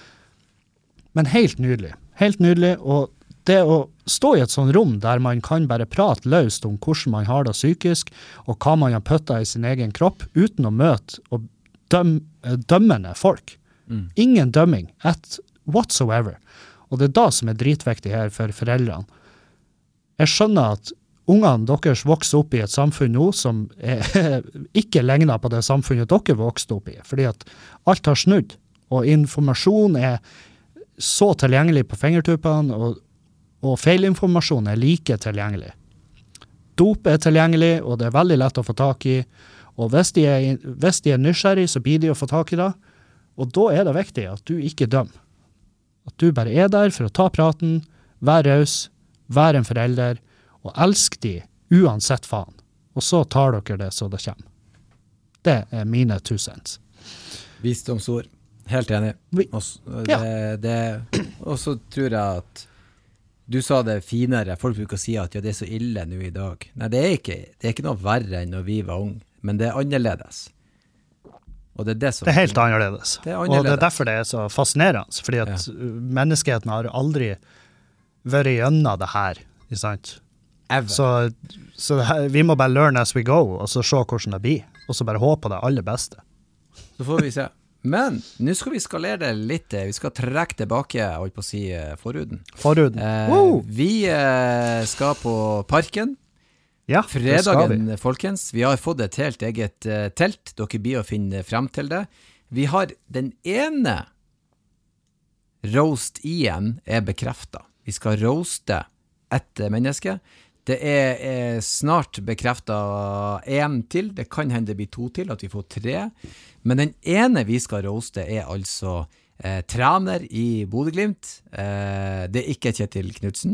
Men helt nydelig. Helt nydelig, og det å stå i et sånt rom der man kan bare prate løst om hvordan man har det psykisk, og hva man har puttet i sin egen kropp, uten å møte og døm, dømmende folk. Mm. Ingen dømming, at whatsoever. Og det er da som er dritviktig her for foreldrene. Jeg skjønner at ungene deres vokser opp i et samfunn nå som er, ikke legner på det samfunnet dere vokste opp i, fordi at alt har snudd, og informasjon er så tilgjengelig på fingertuppene, og, og feilinformasjon er like tilgjengelig. Dop er tilgjengelig, og det er veldig lett å få tak i, og hvis de, er, hvis de er nysgjerrig, så blir de å få tak i det, og da er det viktig at du ikke dømmer. At du bare er der for å ta praten, være raus, være en forelder, og elsk de uansett faen. Og så tar dere det så det kommer. Det er mine two cents. Visdomsord. Helt enig. Også, det, ja. det, og så tror jeg at du sa det finere. Folk bruker å si at ja, det er så ille nå i dag. Nei, det er ikke, det er ikke noe verre enn når vi var unge, men det er annerledes. Og det er det som... Det er helt annerledes. Det er annerledes. Og det er derfor det er så fascinerende, fordi at ja. menneskeheten har aldri vært gjennom det her, ikke sant? Ever. Så, så det her, vi må bare learn as we go, og så se hvordan det blir, og så bare håpe på det aller beste. Så får vi se. Men nå skal vi skalere det litt. Vi skal trekke tilbake, jeg holdt på å si, forhuden. Forhuden. Eh, wow. Vi eh, skal på parken. Ja, fredagen, vi. Folkens. Vi har fått et helt eget uh, telt. Dere blir å finne frem til det. Vi har den ene roast-ien er bekreftet. Vi skal roaste et menneske. Det er, er snart bekreftet en til. Det kan hende det blir to til, at vi får tre. Men den ene vi skal roaste er altså eh, trener i Bodø/Glimt. Eh, det er ikke Kjetil Knudsen,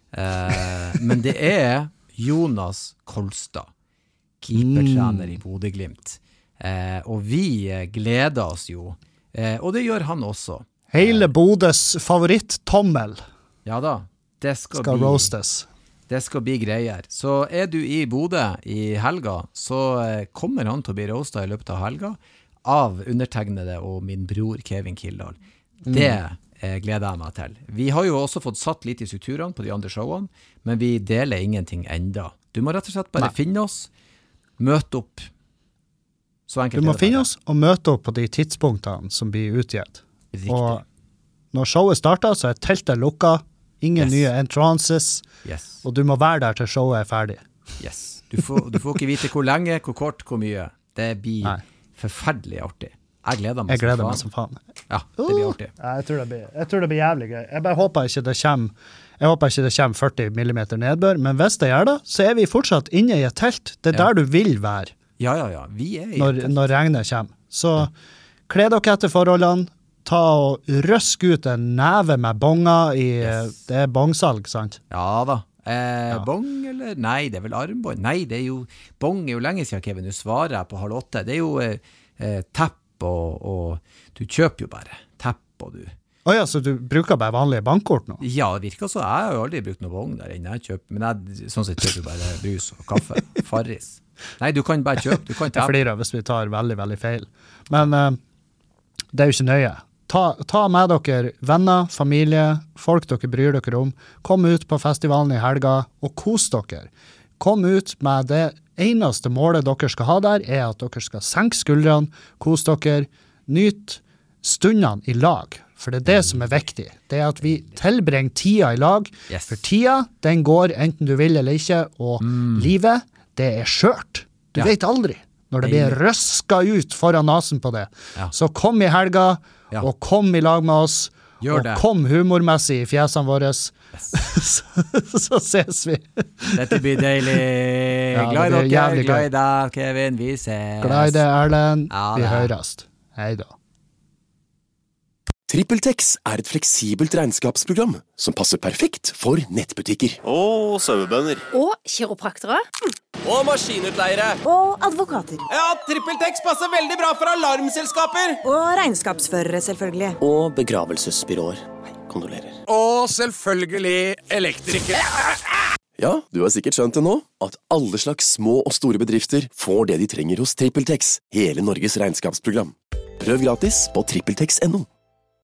eh, men det er Jonas Kolstad, keepertrener i Bodø/Glimt. Eh, og vi gleder oss jo, eh, og det gjør han også. Hele Bodøs favoritt-tommel. Ja da, det skal, skal bli, roastes. Det skal bli greier. Så er du i Bodø i helga, så kommer han til å bli roastet i løpet av helga av undertegnede og min bror Kevin Kildahl. Det eh, gleder jeg meg til. Vi har jo også fått satt litt i strukturene på de andre showene, men vi deler ingenting enda. Du må rett og slett bare Nei. finne oss, møte opp. Så enkelt du må finne oss og møte opp på de tidspunktene som blir utgitt. Riktig. Og når showet starter, så er teltet lukket, ingen yes. nye entrances, yes. og du må være der til showet er ferdig. Yes. Du får, du får ikke vite hvor lenge, hvor kort, hvor mye. Det blir Nei. forferdelig artig. Jeg gleder meg, jeg gleder meg som faen. Ja, det blir artig. Uh, jeg, tror det blir, jeg tror det blir jævlig gøy. Jeg bare håper ikke det kommer, jeg håper ikke det kommer førti millimeter nedbør, men hvis det gjør det, så er vi fortsatt inne i et telt. Det er ja. der du vil være. Ja, ja, ja. Vi er i når, et telt. Når regnet kommer. Så ja. kle dere etter forholdene, ta og røsk ut en neve med bonger i, yes. det er bongsalg, sant? Ja da. Eh, ja. Bong eller? Nei, det er vel armbånd. Nei, det er jo, bong er jo lenge siden, Kevin. Du svarer jeg på halv åtte. Det er jo eh, tepp og, og du kjøper jo bare tepp og du. Åja, så du bruker bare vanlige bankkort nå? Ja, det virker så. Jeg har jo aldri brukt noen bong der inne. Jeg kjøper, men jeg, sånn sett kjøper bare brus og kaffe. Farris. Nei, du kan bare kjøpe. Du kan tepp. Jeg flirer hvis vi tar veldig, veldig feil. Men eh, det er jo ikke nøye. Ta, ta med dere venner, familie, folk dere bryr dere om. Kom ut på festivalen i helga og kos dere. Kom ut med det eneste målet dere skal ha der, er at dere skal senke skuldrene, kos dere, nyt stundene i lag. For det er det som er viktig. Det er at vi tilbringer tida i lag. Yes. For tida, den går enten du vil eller ikke, og mm. livet, det er skjørt. Du ja. vet aldri når det blir røska ut foran nasen på det. Ja. Så kom i helga, Ja. og kom i lag med oss, Gjør og det. kom humormessig i fjesene våre, yes. så, så ses vi. Dette blir deilig. Ja, glad i dere, glad i deg, Kevin, vi ses. Glad i deg, Erlend, ja, vi høres. Hei da. TrippelTex er et fleksibelt regnskapsprogram som passer perfekt for nettbutikker. Og sauebønder. Og kiropraktere. Mm. Og maskinutleiere. Og advokater. Ja, TrippelTex passer veldig bra for alarmselskaper. Og regnskapsførere, selvfølgelig. Og begravelsesbyråer. Nei, kondolerer. Og selvfølgelig elektrikere. Ja, du har sikkert skjønt det nå, at alle slags små og store bedrifter får det de trenger hos TrippelTex, hele Norges regnskapsprogram. Prøv gratis på trippeltex punktum no.